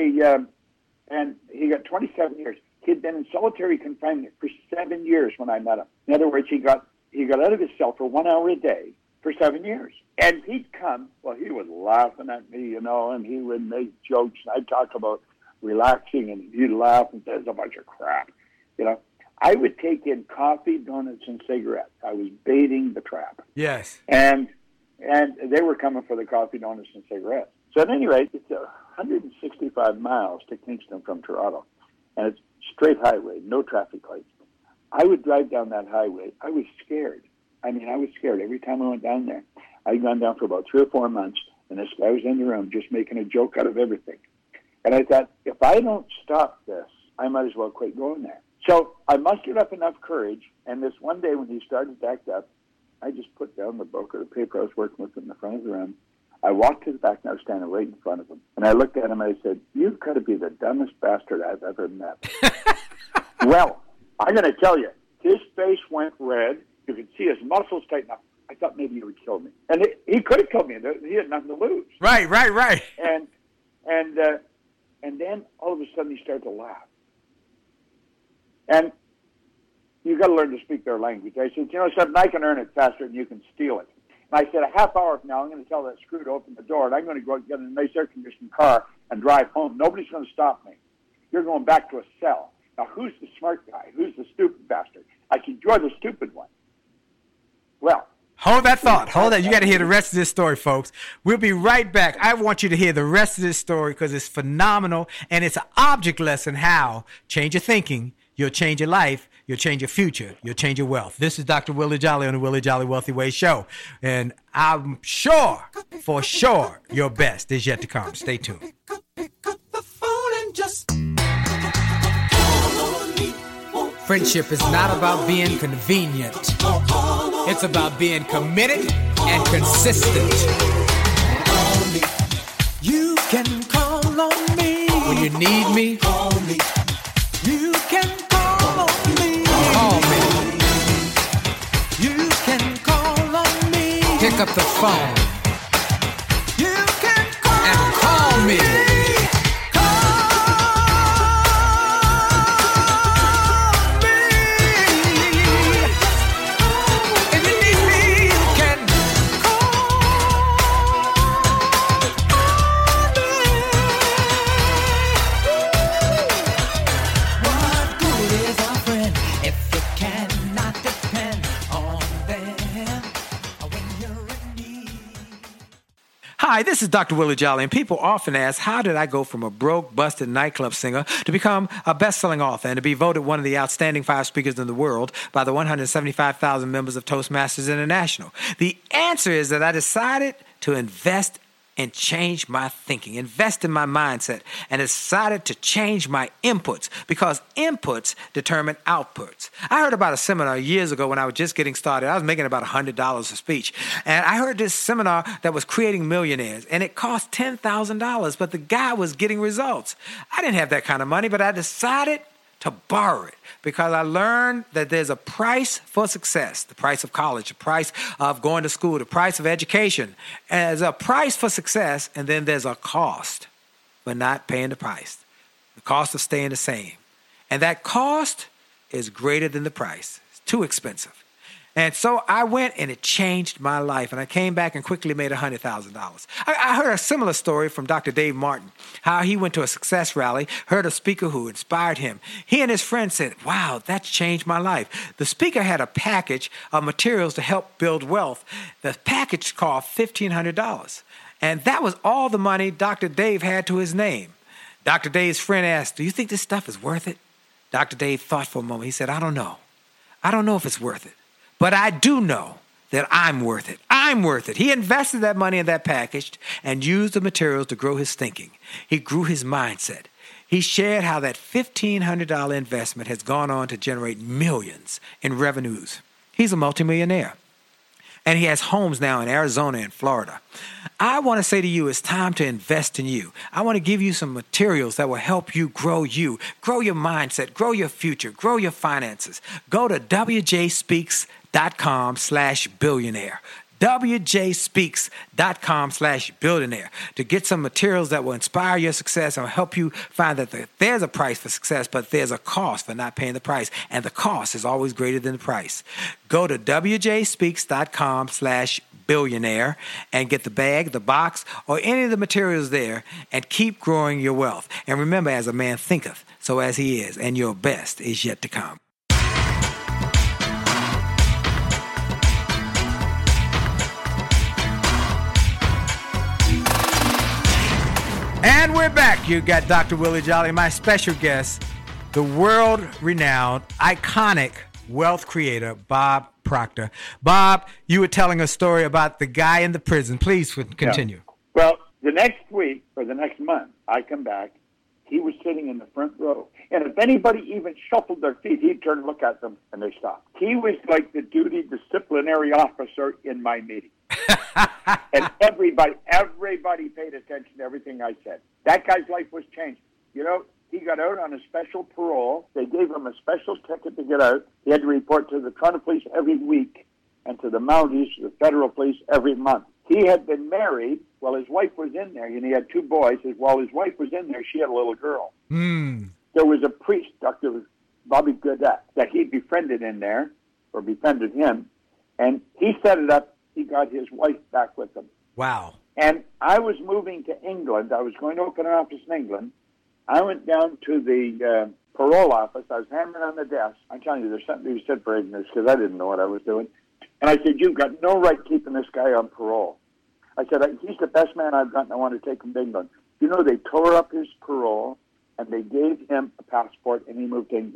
and he got 27 years. He had been in solitary confinement for 7 years when I met him. In other words, he got out of his cell for 1 hour a day for 7 years. And he'd come, he was laughing at me, and he would make jokes. And I'd talk about relaxing, and he'd laugh and say, "It's a bunch of crap," I would take in coffee, donuts, and cigarettes. I was baiting the trap. Yes. And they were coming for the coffee, donuts, and cigarettes. So at any rate, it's 165 miles to Kingston from Toronto. And it's straight highway, no traffic lights. I would drive down that highway. I was scared. I was scared every time I went down there. I'd gone down for about 3 or 4 months, and this guy was in the room just making a joke out of everything. And I thought, if I don't stop this, I might as well quit going there. So I mustered up enough courage, and this one day when he started to act up, I just put down the book or the paper I was working with in the front of the room. I walked to the back, and I was standing right in front of him. And I looked at him, and I said, "You've got to be the dumbest bastard I've ever met." Well, I'm going to tell you, his face went red. You could see his muscles tighten up. I thought maybe he would kill me. And he could have killed me. He had nothing to lose. Right. And then all of a sudden he started to laugh. And you got to learn to speak their language. I said, something, I can earn it faster than you can steal it. And I said, a half hour from now, I'm going to tell that screw to open the door, and I'm going to go get a nice air-conditioned car and drive home. Nobody's going to stop me. You're going back to a cell. Now, who's the smart guy? Who's the stupid bastard? I said, you're the stupid one. Well, hold that thought. Hold that. You got to hear the rest of this story, folks. We'll be right back. I want you to hear the rest of this story because it's phenomenal, and it's an object lesson how change your thinking, you'll change your life, you'll change your future, you'll change your wealth. This is Dr. Willie Jolly on the Willie Jolly Wealthy Way Show. And I'm sure, for sure, your best is yet to come. Stay tuned. Pick up the phone and just Friendship is not about being convenient. It's about being committed and consistent. You can call on me When you need me, Call me. You can call on me. call me. You can call on me. Pick up the phone You can call and call me. If you need me, you can What good is a friend if you cannot depend on them when you're in need? Hi, this is Dr. Willie Jolly, and people often ask, how did I go from a broke, busted nightclub singer to become a best-selling author and to be voted one of the outstanding 5 speakers in the world by the 175,000 members of Toastmasters International? The answer is that I decided to invest and change my thinking, invest in my mindset, and decided to change my inputs because inputs determine outputs. I heard about a seminar years ago when I was just getting started. I was making about $100 a speech. And I heard this seminar that was creating millionaires, and it cost $10,000, but the guy was getting results. I didn't have that kind of money, but I decided to borrow it because I learned that there's a price for success, the price of college, the price of going to school, the price of education. And there's a price for success, and then there's a cost for not paying the price, the cost of staying the same. And that cost is greater than the price. It's too expensive. And so I went, and it changed my life. And I came back and quickly made $100,000. I heard a similar story from Dr. Dave Martin, how he went to a success rally, heard a speaker who inspired him. He and his friend said, wow, that's changed my life. The speaker had a package of materials to help build wealth. The package cost $1,500. And that was all the money Dr. Dave had to his name. Dr. Dave's friend asked, do you think this stuff is worth it? Dr. Dave thought for a moment. He said, I don't know. I don't know if it's worth it. But I do know that I'm worth it. I'm worth it. He invested that money in that package and used the materials to grow his thinking. He grew his mindset. He shared how that $1,500 investment has gone on to generate millions in revenues. He's a multimillionaire. And he has homes now in Arizona and Florida. I want to say to you, it's time to invest in you. I want to give you some materials that will help you, grow your mindset, grow your future, grow your finances. Go to wjspeaks.com/billionaire. wjspeaks.com/billionaire to get some materials that will inspire your success and help you find that there's a price for success, but there's a cost for not paying the price. And the cost is always greater than the price. Go to wjspeaks.com/billionaire and get the bag, the box, or any of the materials there and keep growing your wealth. And remember, as a man thinketh, so as he is, and your best is yet to come. And we're back. You got Dr. Willie Jolly, my special guest, the world-renowned, iconic wealth creator, Bob Proctor. Bob, you were telling a story about the guy in the prison. Please continue. Yeah. Well, the next week or the next month, I come back. He was sitting in the front row. And if anybody even shuffled their feet, he'd turn and look at them, and they stopped. He was like the duty disciplinary officer in my meeting. And everybody paid attention to everything I said. That guy's life was changed. You know, he got out on a special parole. They gave him a special ticket to get out. He had to report to the Toronto Police every week and to the Mounties, the federal police, every month. He had been married while his wife was in there, and he had 2 boys. While his wife was in there, she had a little girl. There was a priest, Dr. Bobby Godet, that he befriended in there, or befriended him, and he set it up. He got his wife back with him. Wow. And I was moving to England. I was going to open an office in England. I went down to the parole office. I was hammering on the desk. I'm telling you, there's something to be said for ignorance because I didn't know what I was doing. And I said, you've got no right keeping this guy on parole. I said, he's the best man I've got, and I want to take him to England. You know, they tore up his parole, and they gave him a passport, and he moved to England.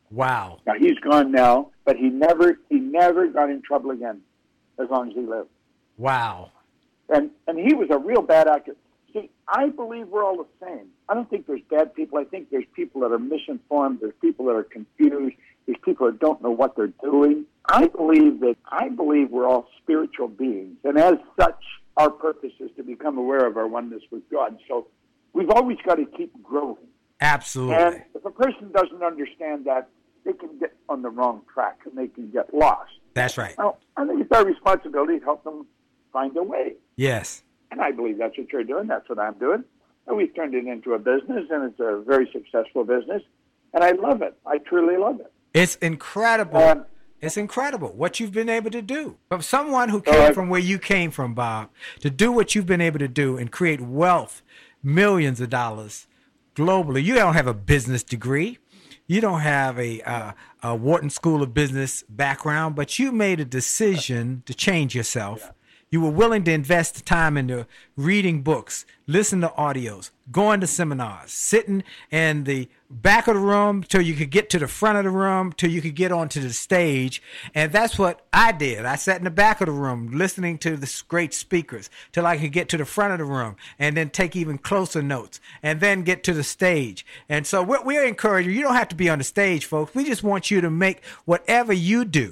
Wow. Now he's gone now, but he never got in trouble again as long as he lived. Wow. And he was a real bad actor. See, I believe we're all the same. I don't think there's bad people. I think there's people that are misinformed. There's people that are confused. There's people that don't know what they're doing. I believe we're all spiritual beings. And as such, our purpose is to become aware of our oneness with God. So we've always got to keep growing. Absolutely. And if a person doesn't understand that, they can get on the wrong track and they can get lost. That's right. Now, I think it's our responsibility to help them find a way. Yes. And I believe that's what you're doing. That's what I'm doing. And we've turned it into a business, and it's a very successful business. And I love it. I truly love it. It's incredible. It's incredible what you've been able to do. From someone who came from where you came from, Bob, to do what you've been able to do and create wealth, millions of dollars globally. You don't have a business degree. You don't have a Wharton School of Business background, but you made a decision to change yourself. Yeah. You were willing to invest the time into reading books, listening to audios, going to seminars, sitting in the back of the room till you could get to the front of the room, till you could get onto the stage. And that's what I did. I sat in the back of the room listening to the great speakers till I could get to the front of the room and then take even closer notes and then get to the stage. And so we're encouraging you. You don't have to be on the stage, folks. We just want you to make whatever you do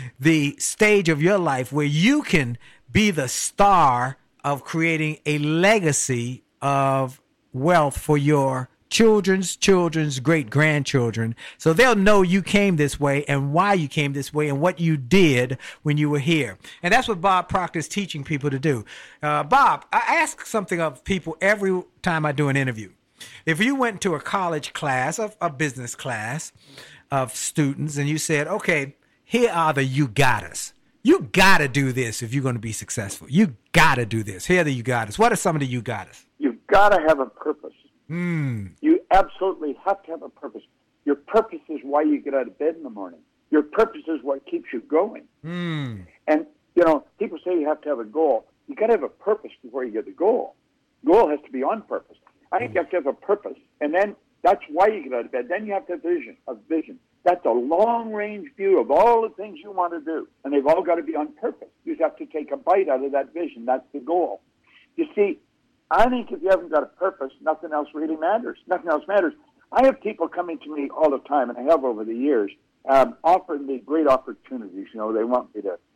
the stage of your life where you can be the star of creating a legacy of wealth for your children's great-grandchildren, so they'll know you came this way and why you came this way and what you did when you were here. And that's what Bob Proctor is teaching people to do. Bob, I ask something of people every time I do an interview. If you went to a college class, a business class of students, and you said, okay, here are the you gotters. You got to do this if you're going to be successful. You got to do this. Here are the you gotters. What are some of the you gotters? You've got to have a purpose. Mm. You absolutely have to have a purpose. Your purpose is why you get out of bed in the morning. Your purpose is what keeps you going. Mm. And, people say you have to have a goal. You got to have a purpose before you get the goal. Goal has to be on purpose. I think you have to have a purpose. And then that's why you get out of bed. Then you have to have a vision. That's a long-range view of all the things you want to do, and they've all got to be on purpose. You just have to take a bite out of that vision. That's the goal. You see, I think if you haven't got a purpose, nothing else really matters. Nothing else matters. I have people coming to me all the time, and I have over the years, offering me great opportunities. They want me to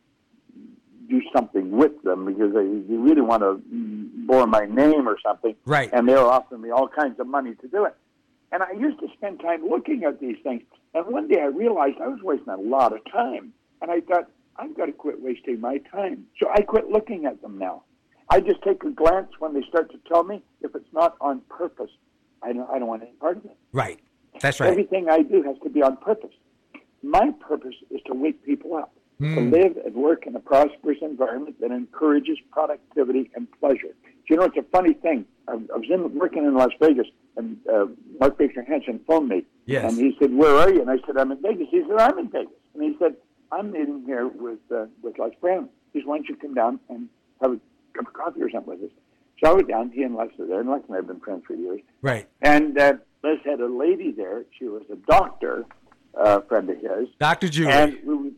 do something with them because they really want to bore my name or something. Right. And they're offering me all kinds of money to do it. And I used to spend time looking at these things. And one day I realized I was wasting a lot of time. And I thought, I've got to quit wasting my time. So I quit looking at them now. I just take a glance when they start to tell me. If it's not on purpose, I don't want any part of it. Right. That's right. Everything I do has to be on purpose. My purpose is to wake people up, to live and work in a prosperous environment that encourages productivity and pleasure. It's a funny thing. I was working in Las Vegas, and Mark Baker Hansen phoned me. Yes. And he said, where are you? And I said, I'm in Vegas. He said, I'm in Vegas. And he said, I'm meeting here with Les Brown. He said, why don't you come down and have a cup of coffee or something with us? So I went down. He and Les were there, and Les and I have been friends for years. Right. And Les had a lady there. She was a doctor, friend of his. Dr. Julie. And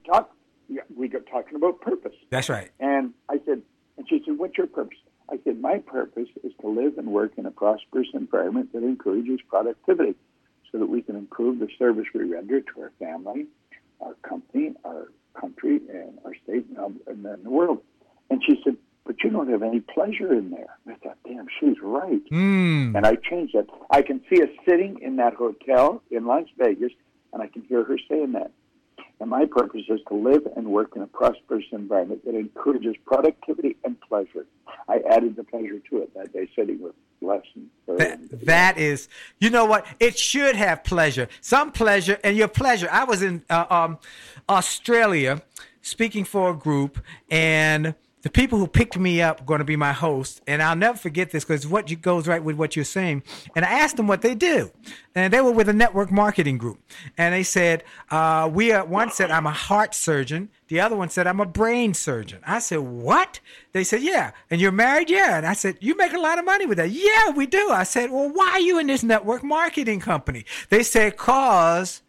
we got talking about purpose. That's right. And I said, and she said, what's your purpose? I said, my purpose is to live and work in a prosperous environment that encourages productivity so that we can improve the service we render to our family, our company, our country, and our state, and then the world. And she said, but you don't have any pleasure in there. And I thought, damn, she's right. Mm. And I changed that. I can see us sitting in that hotel in Las Vegas, and I can hear her saying that. And my purpose is to live and work in a prosperous environment that encourages productivity and pleasure. I added the pleasure to it that day, sitting with Les. That is, you know what? It should have pleasure. Some pleasure, and your pleasure. I was in Australia speaking for a group, and the people who picked me up are going to be my host, and I'll never forget this because what goes right with what you're saying. And I asked them what they do, and they were with a network marketing group, and they said, one said, I'm a heart surgeon. The other one said, I'm a brain surgeon. I said, what? They said, yeah. And you're married? Yeah. And I said, you make a lot of money with that? Yeah, we do. I said, well, why are you in this network marketing company? They said, cause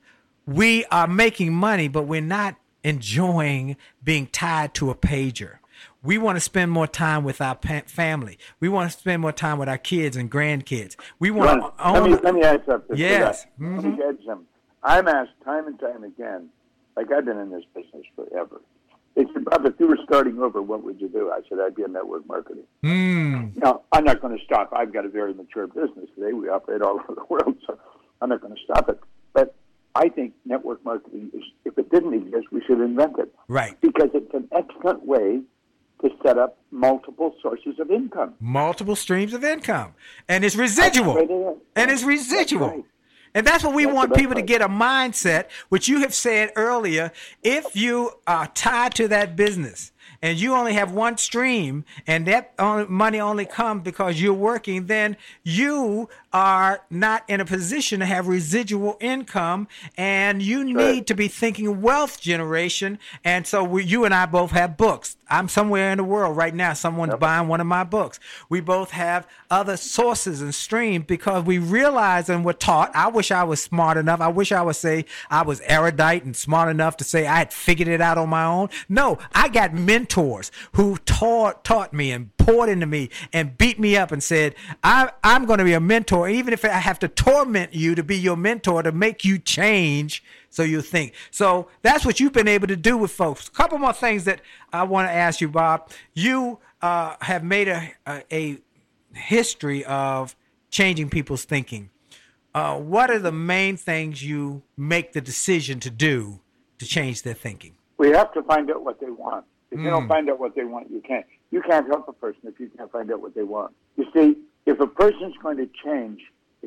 we are making money, but we're not enjoying being tied to a pager. We want to spend more time with our family. We want to spend more time with our kids and grandkids. We want to own. Let me add something. Yes. Let me add something. I'm asked time and time again, like I've been in this business forever. They said, Bob, if you were starting over, what would you do? I said, I'd be in network marketing. Now, I'm not going to stop. I've got a very mature business today. We operate all over the world, so I'm not going to stop it. But I think network marketing, if it didn't exist, we should invent it. Right. Because it's an excellent way to set up multiple sources of income. Multiple streams of income. And it's residual. And it's residual. That's right. And that's what we want the best people to get a mindset, which you have said earlier. If you are tied to that business and you only have one stream and that money only comes because you're working, then you are not in a position to have residual income, and you need to be thinking wealth generation. And so you and I both have books. I'm somewhere in the world right now. Someone's buying one of my books. We both have other sources and streams because we realize and were taught. I wish I was smart enough. I wish I would say I was erudite and smart enough to say I had figured it out on my own. No, I got mentors who taught me and poured into me and beat me up and said, I'm going to be a mentor, even if I have to torment you to be your mentor, to make you change so you think. So that's what you've been able to do with folks. A couple more things that I want to ask you, Bob. You have made a history of changing people's thinking. What are the main things you make the decision to do to change their thinking? We have to find out what they want. If you don't find out what they want, you can't. You can't help a person if you can't find out what they want. You see, if a person's going to change,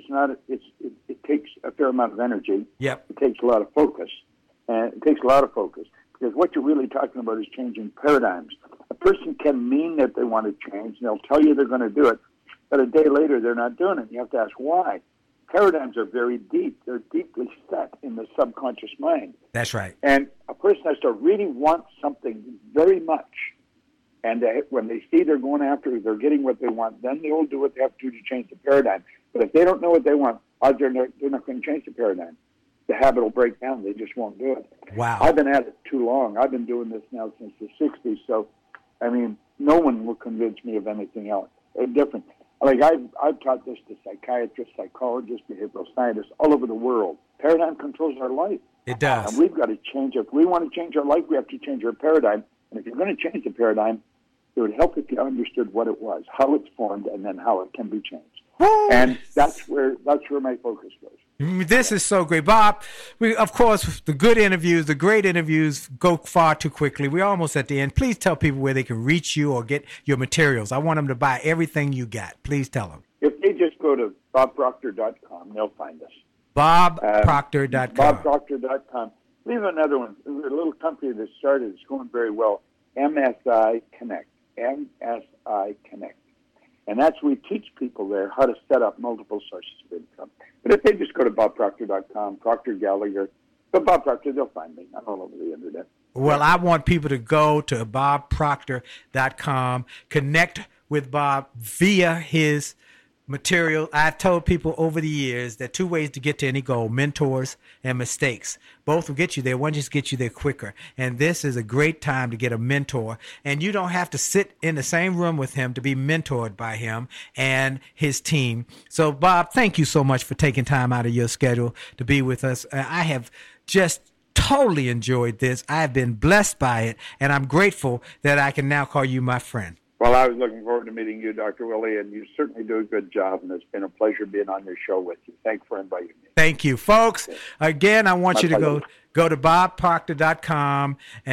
it takes a fair amount of energy. Yep. It takes a lot of focus. And it takes a lot of focus because what you're really talking about is changing paradigms. A person can mean that they want to change, and they'll tell you they're going to do it, but a day later they're not doing it. You have to ask why. Paradigms are very deep. They're deeply set in the subconscious mind. That's right. And a person has to really want something very much. And when they see they're going after it, they're getting what they want, then they'll do what they have to do to change the paradigm. But if they don't know what they want, they're not going to change the paradigm. The habit will break down. They just won't do it. Wow. I've been at it too long. I've been doing this now since the 60s. So, I mean, no one will convince me of anything else. It's different. Like, I've taught this to psychiatrists, psychologists, behavioral scientists all over the world. Paradigm controls our life. It does. And we've got to change it. If we want to change our life, we have to change our paradigm. And if you're going to change the paradigm, it would help if you understood what it was, how it's formed, and then how it can be changed. Woo! And that's where my focus goes. This is so great, Bob. Of course, the good interviews, the great interviews go far too quickly. We're almost at the end. Please tell people where they can reach you or get your materials. I want them to buy everything you got. Please tell them. If they just go to bobproctor.com, they'll find us. bobproctor.com. bobproctor.com. We have another one. A little company that started. It's going very well. MSI Connect. MSI Connect. And that's we teach people there how to set up multiple sources of income. But if they just go to bobproctor.com, Proctor Gallagher, but Bob Proctor, they'll find me. I'm all over the internet. Well, I want people to go to bobproctor.com, connect with Bob via his material. I've told people over the years that two ways to get to any goal, mentors and mistakes. Both will get you there. One just gets you there quicker. And this is a great time to get a mentor. And you don't have to sit in the same room with him to be mentored by him and his team. So, Bob, thank you so much for taking time out of your schedule to be with us. I have just totally enjoyed this. I have been blessed by it. And I'm grateful that I can now call you my friend. Well, I was looking forward to meeting you, Dr. Willie, and you certainly do a good job, and it's been a pleasure being on your show with you. Thanks for inviting me. Thank you, folks. Again, I want you to go to bobproctor.com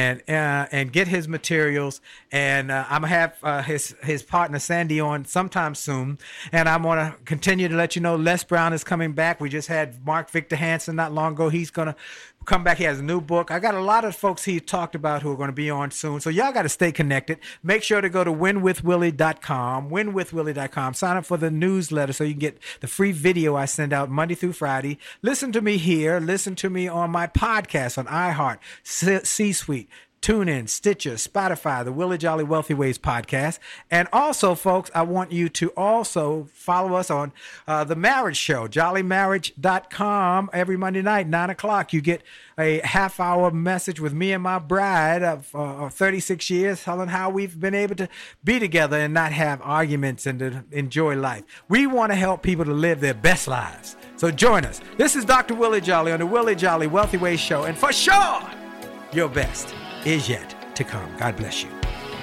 and get his materials. And I'm going to have his partner, Sandy, on sometime soon. And I'm going to continue to let you know Les Brown is coming back. We just had Mark Victor Hansen not long ago. He's going to come back. He has a new book. I got a lot of folks he talked about who are going to be on soon. So y'all got to stay connected. Make sure to go to winwithwillie.com, winwithwillie.com. Sign up for the newsletter so you can get the free video I send out Monday through Friday. Listen to me here. Listen to me on my podcast on iHeart, C-Suite, TuneIn, Stitcher, Spotify, the Willie Jolly Wealthy Ways podcast. And also, folks, I want you to also follow us on The Marriage Show, jollymarriage.com. Every Monday night, 9 o'clock, you get a half-hour message with me and my bride of 36 years, telling how we've been able to be together and not have arguments and to enjoy life. We want to help people to live their best lives. So join us. This is Dr. Willie Jolly on the Willie Jolly Wealthy Ways Show. And for sure, your best is yet to come. God bless you.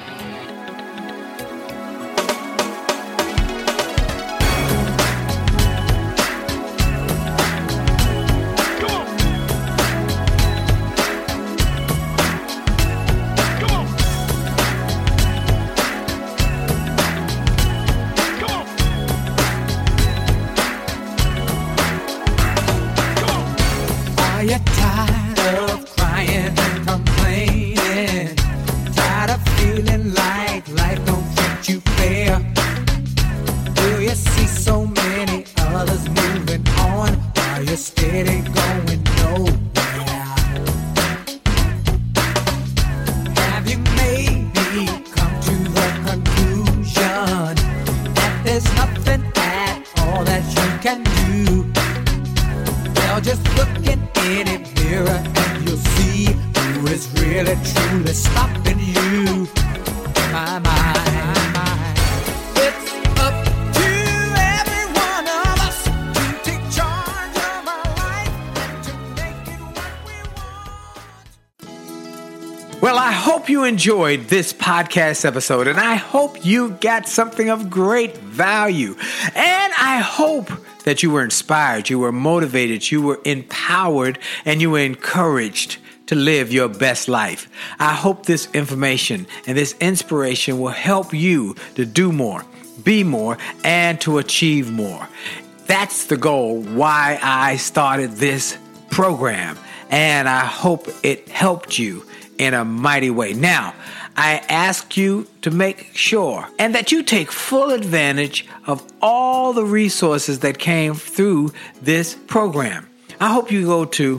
Well, I hope you enjoyed this podcast episode, and I hope you got something of great value. And I hope that you were inspired, you were motivated, you were empowered, and you were encouraged to live your best life. I hope this information and this inspiration will help you to do more, be more, and to achieve more. That's the goal why I started this program, and I hope it helped you in a mighty way. Now, I ask you to make sure and that you take full advantage of all the resources that came through this program. I hope you go to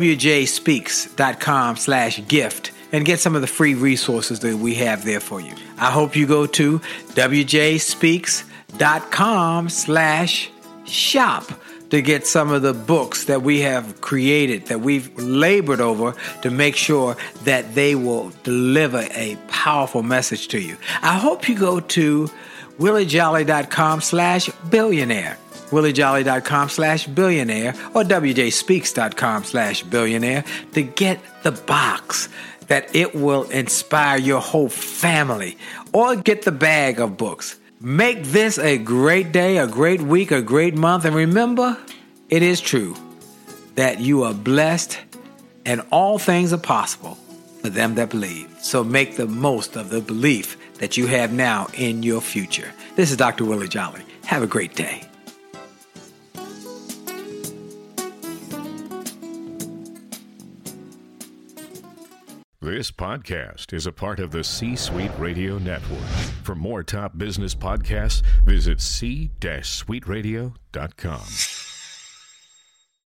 wjspeaks.com/gift and get some of the free resources that we have there for you. I hope you go to wjspeaks.com/shop to get some of the books that we have created, that we've labored over to make sure that they will deliver a powerful message to you. I hope you go to williejolly.com/billionaire, williejolly.com/billionaire, or wjspeaks.com/billionaire to get the box that it will inspire your whole family, or get the bag of books. Make this a great day, a great week, a great month. And remember, it is true that you are blessed and all things are possible for them that believe. So make the most of the belief that you have now in your future. This is Dr. Willie Jolly. Have a great day. This podcast is a part of the C-Suite Radio Network. For more top business podcasts, visit c-suiteradio.com.